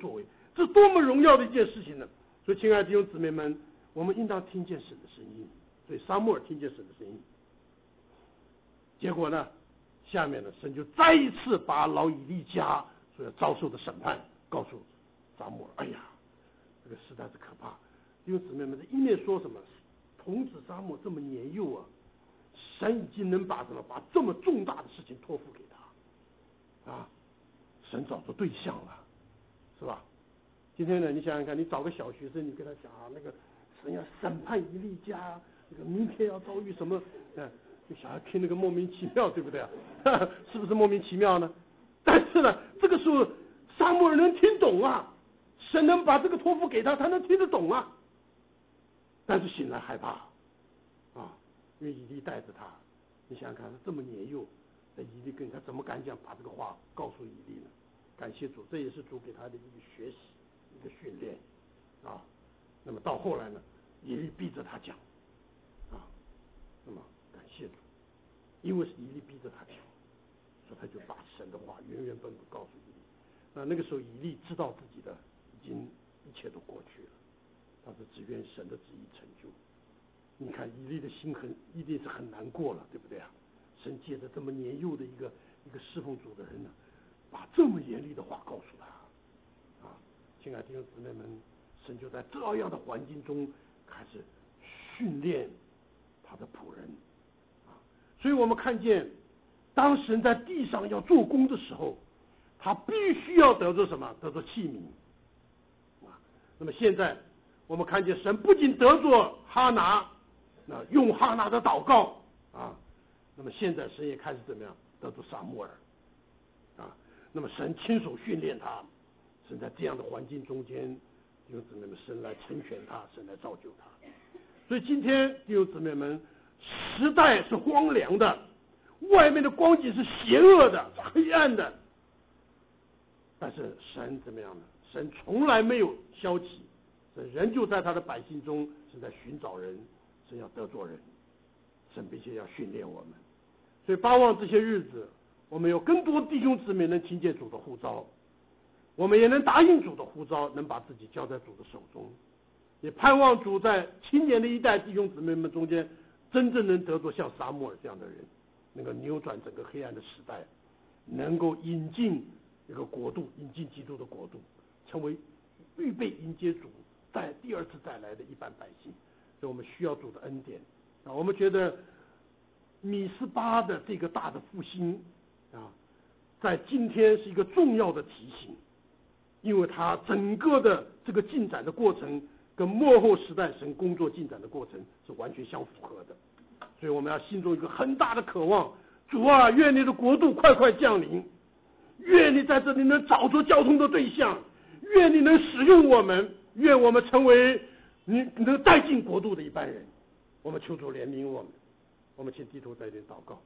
这多么荣耀的一件事情呢！所以，亲爱的弟兄姊妹们，我们应当听见神的声音。所以，撒母耳听见神的声音，结果呢，下面呢，神就再一次把老以利家所要遭受的审判告诉撒母耳。哎呀，这个实在是可怕！弟兄姊妹们，这一面说什么童子撒母耳这么年幼啊，神已经能把这么重大的事情托付给他啊，神找着对象了，是吧？今天呢，你想想看，你找个小学生，你跟他讲啊，那个神要审判以利家，这个明天要遭遇什么？就小孩听那个莫名其妙，对不对啊？是不是莫名其妙呢？但是呢，这个时候撒母耳能听懂啊，神能把这个托付给他，他能听得懂啊。但是醒来害怕啊，因为以利带着他，你想想看，他这么年幼，那以利跟他怎么敢讲把这个话告诉以利呢？感谢主，这也是主给他的一个学习，一个训练啊。那么到后来呢，以利逼着他讲啊，那么感谢主，因为是以利逼着他讲，所以他就把神的话原原本本告诉以利。那个时候以利知道自己的已经一切都过去了，他是只愿神的旨意成就。你看以利的心一定是很难过了，对不对啊？神借着这么年幼的一个侍奉主的人呢，把这么严厉的话告诉他啊！亲爱的弟兄姊妹们，神就在这样的环境中开始训练他的仆人啊！所以我们看见，当神在地上要做工的时候，他必须要得着什么？得着器皿啊！那么现在我们看见神不仅得着哈拿，用哈拿的祷告啊，那么现在神也开始怎么样？得着撒母耳啊！那么神亲手训练他，神在这样的环境中间，弟兄姊妹们，神来成全他，神来造就他。所以今天弟兄姊妹们，时代是荒凉的，外面的光景是邪恶的、黑暗的，但是神怎么样呢？神从来没有消极，神仍旧在他的百姓中，是在寻找人，神要得着人，神并且要训练我们。所以巴望这些日子，我们有更多弟兄姊妹能听见主的呼召，我们也能答应主的呼召，能把自己交在主的手中，也盼望主在青年的一代弟兄姊妹们中间，真正能得着像撒母耳这样的人，能够扭转整个黑暗的时代，能够引进这个国度，引进基督的国度，成为预备迎接主在第二次再来的一般百姓。所以我们需要主的恩典啊！我们觉得米斯巴的这个大的复兴啊，在今天是一个重要的提醒，因为它整个的这个进展的过程跟末后时代神工作进展的过程是完全相符合的。所以我们要心中一个很大的渴望，主啊，愿你的国度快快降临，愿你在这里能找出交通的对象，愿你能使用我们，愿我们成为你能带进国度的一般人。我们求主怜悯我们。我们请低头在一点祷告。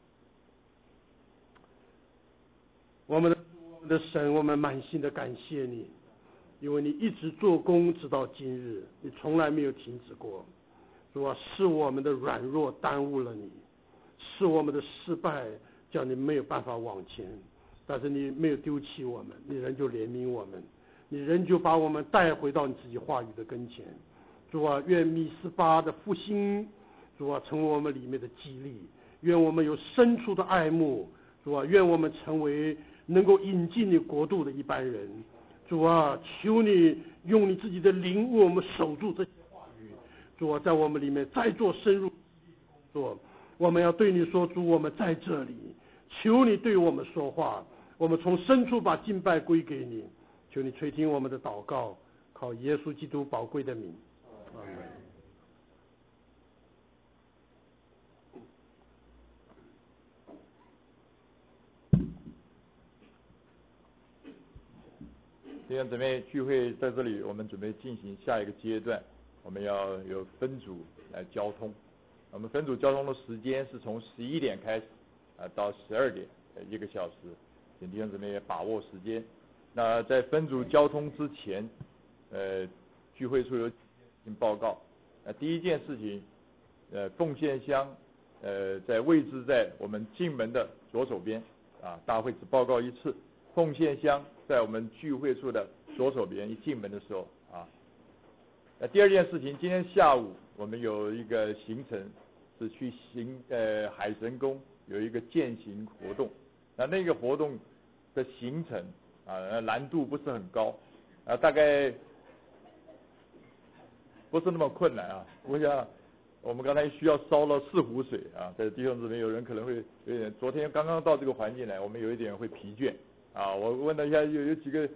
我们的神，我们满心的感谢你，因为你一直做工直到今日，你从来没有停止过。主啊，是我们的软弱耽误了你，是我们的失败叫你没有办法往前，但是你没有丢弃我们，你仍旧怜悯我们，你仍旧把我们带回到你自己话语的跟前。主啊，愿米斯巴的复兴，主啊，成为我们里面的激励，愿我们有深处的爱慕，主啊，愿我们成为能够引进你国度的一般人。主啊，求你用你自己的灵为我们守住这些话语。主啊，在我们里面再做深入工作。我们要对你说，主，我们在这里，求你对我们说话。我们从深处把敬拜归给你，求你垂听我们的祷告，靠耶稣基督宝贵的名。阿门。 弟兄姊妹，聚会在这里，我们准备进行下一个阶段，我们要有分组来交通。我们分组交通的时间是从11点开始到12点，1个小时，请弟兄姊妹也把握时间。那在分组交通之前，聚会处有几件事情报告。第一件事情，奉献箱在位置在我们进门的左手边，大会只报告一次。奉献箱在我们聚会处的左手边一进门的时候啊。第二件事情，今天下午我们有一个行程是去海神宫有一个践行活动，那个活动的行程啊难度不是很高啊，大概不是那么困难啊。我想我们刚才需要烧了4壶水啊，在弟兄姊妹有人可能会有点，昨天刚刚到这个环境来，我们有一点会疲倦啊。我问了一下有几个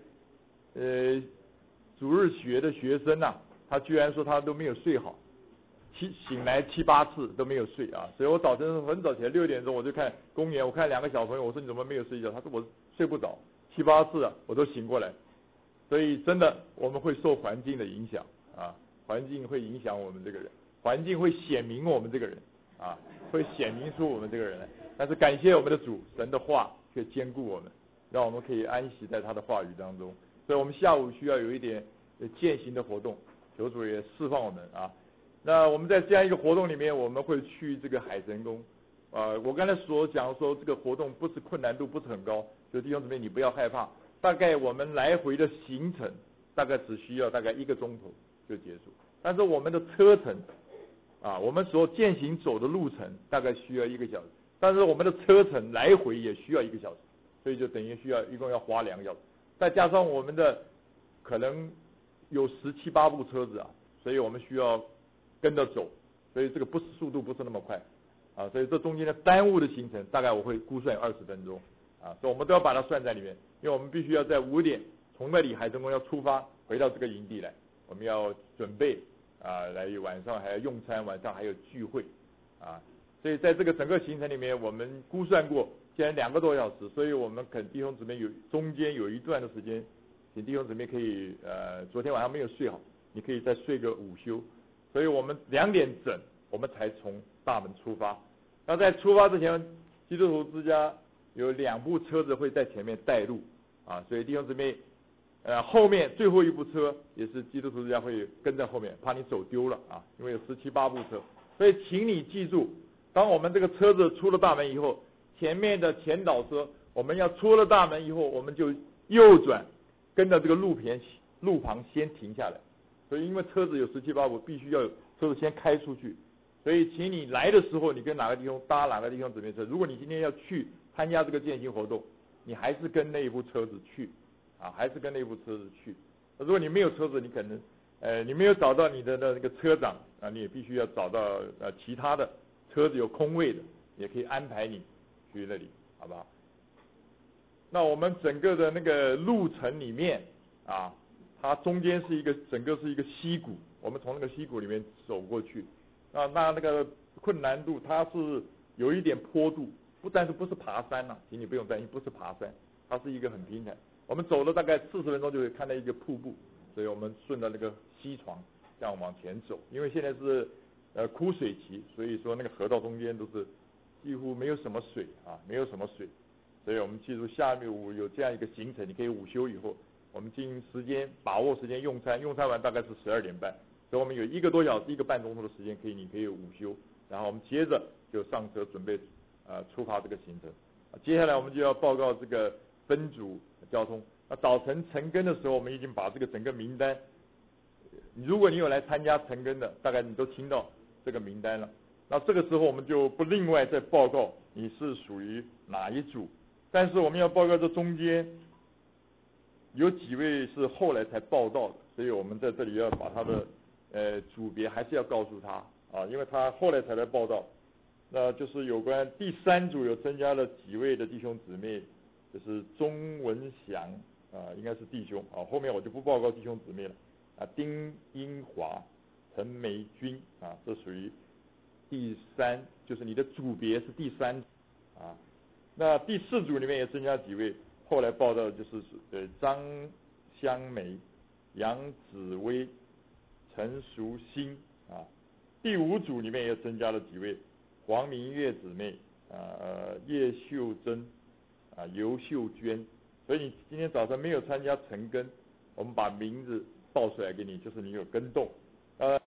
主日学的学生啊，他居然说他都没有睡好，醒来7、8次都没有睡啊。所以我早晨很早起来6点钟我就看公园，我看2个小朋友，我说你怎么没有睡觉？他说我睡不着，7、8次啊我都醒过来。所以真的我们会受环境的影响啊，环境会影响我们这个人，环境会显明我们这个人啊，会显明出我们这个人来。但是感谢我们的主，神的话却坚固我们，让我们可以安息在他的话语当中。所以我们下午需要有一点践行的活动，求主也释放我们啊。那我们在这样一个活动里面，我们会去这个海神宫我刚才所讲说这个活动不是困难度不是很高，就弟兄姊妹你不要害怕，大概我们来回的行程大概只需要大概1个钟头就结束，但是我们的车程啊，我们所践行走的路程大概需要1个小时，但是我们的车程来回也需要1个小时，所以就等于一共要花2个小时，再加上我们的可能有17、8部车子啊，所以我们需要跟着走，所以这个速度不是那么快啊，所以这中间的耽误的行程大概我会估算20分钟啊，所以我们都要把它算在里面，因为我们必须要在5点从那里海神宫要出发回到这个营地来，我们要准备来晚上还要用餐，晚上还有聚会啊，所以在这个整个行程里面，我们估算过，既然2个多小时，所以我们弟兄姊妹中间有一段的时间，请弟兄姊妹可以昨天晚上没有睡好，你可以再睡个午休，所以我们2点整我们才从大门出发。那在出发之前，基督徒之家有2部车子会在前面带路啊，所以弟兄姊妹后面最后一部车也是基督徒之家会跟在后面，怕你走丢了啊，因为有17、8部车，所以请你记住，当我们这个车子出了大门以后，前面的前导车我们要出了大门以后，我们就右转，跟着这个路旁先停下来，所以因为车子有17、8部，必须要有车子先开出去，所以请你来的时候，你跟哪个地方搭哪个地方姊妹车。如果你今天要去参加这个践行活动，你还是跟那一部车子去啊，还是跟那部车子去。如果你没有车子，你可能你没有找到你的那个车长啊，你也必须要找到其他的车子有空位的，也可以安排你去那里，好不好？那我们整个的那个路程里面啊，它中间整个是一个溪谷，我们从那个溪谷里面走过去啊，那个困难度它是有一点坡度，但是不是爬山啊，请你不用担心，不是爬山，它是一个很平坦。我们走了大概40分钟就会看到一个瀑布，所以我们顺着那个溪床这样往前走。因为现在是枯水期，所以说那个河道中间都是几乎没有什么水啊，没有什么水。所以我们记住下午有这样一个行程，你可以午休以后，我们进行把握时间用餐完大概是12点半，所以我们有1个多小时、1个半钟头的时间你可以午休，然后我们接着就上车准备出发这个行程。接下来我们就要报告这个分组交通。那早晨晨更的时候，我们已经把这个整个名单，如果你有来参加晨更的，大概你都听到这个名单了。那这个时候我们就不另外再报告你是属于哪一组，但是我们要报告这中间有几位是后来才报到的，所以我们在这里要把他的组别还是要告诉他啊，因为他后来才来报到。那就是有关第3组有增加了几位的弟兄姊妹，就是钟文祥应该是弟兄啊，后面我就不报告弟兄姊妹了啊。丁英华、陈美君啊，这属于第3，就是你的组别是第3啊。那第4组里面也增加几位，后来报道的就是张香梅、杨紫薇、陈淑欣啊。第5组里面也增加了几位，黄明月姊妹叶秀珍尤秀娟。所以你今天早上没有参加晨更，我们把名字报出来给你，就是你有跟动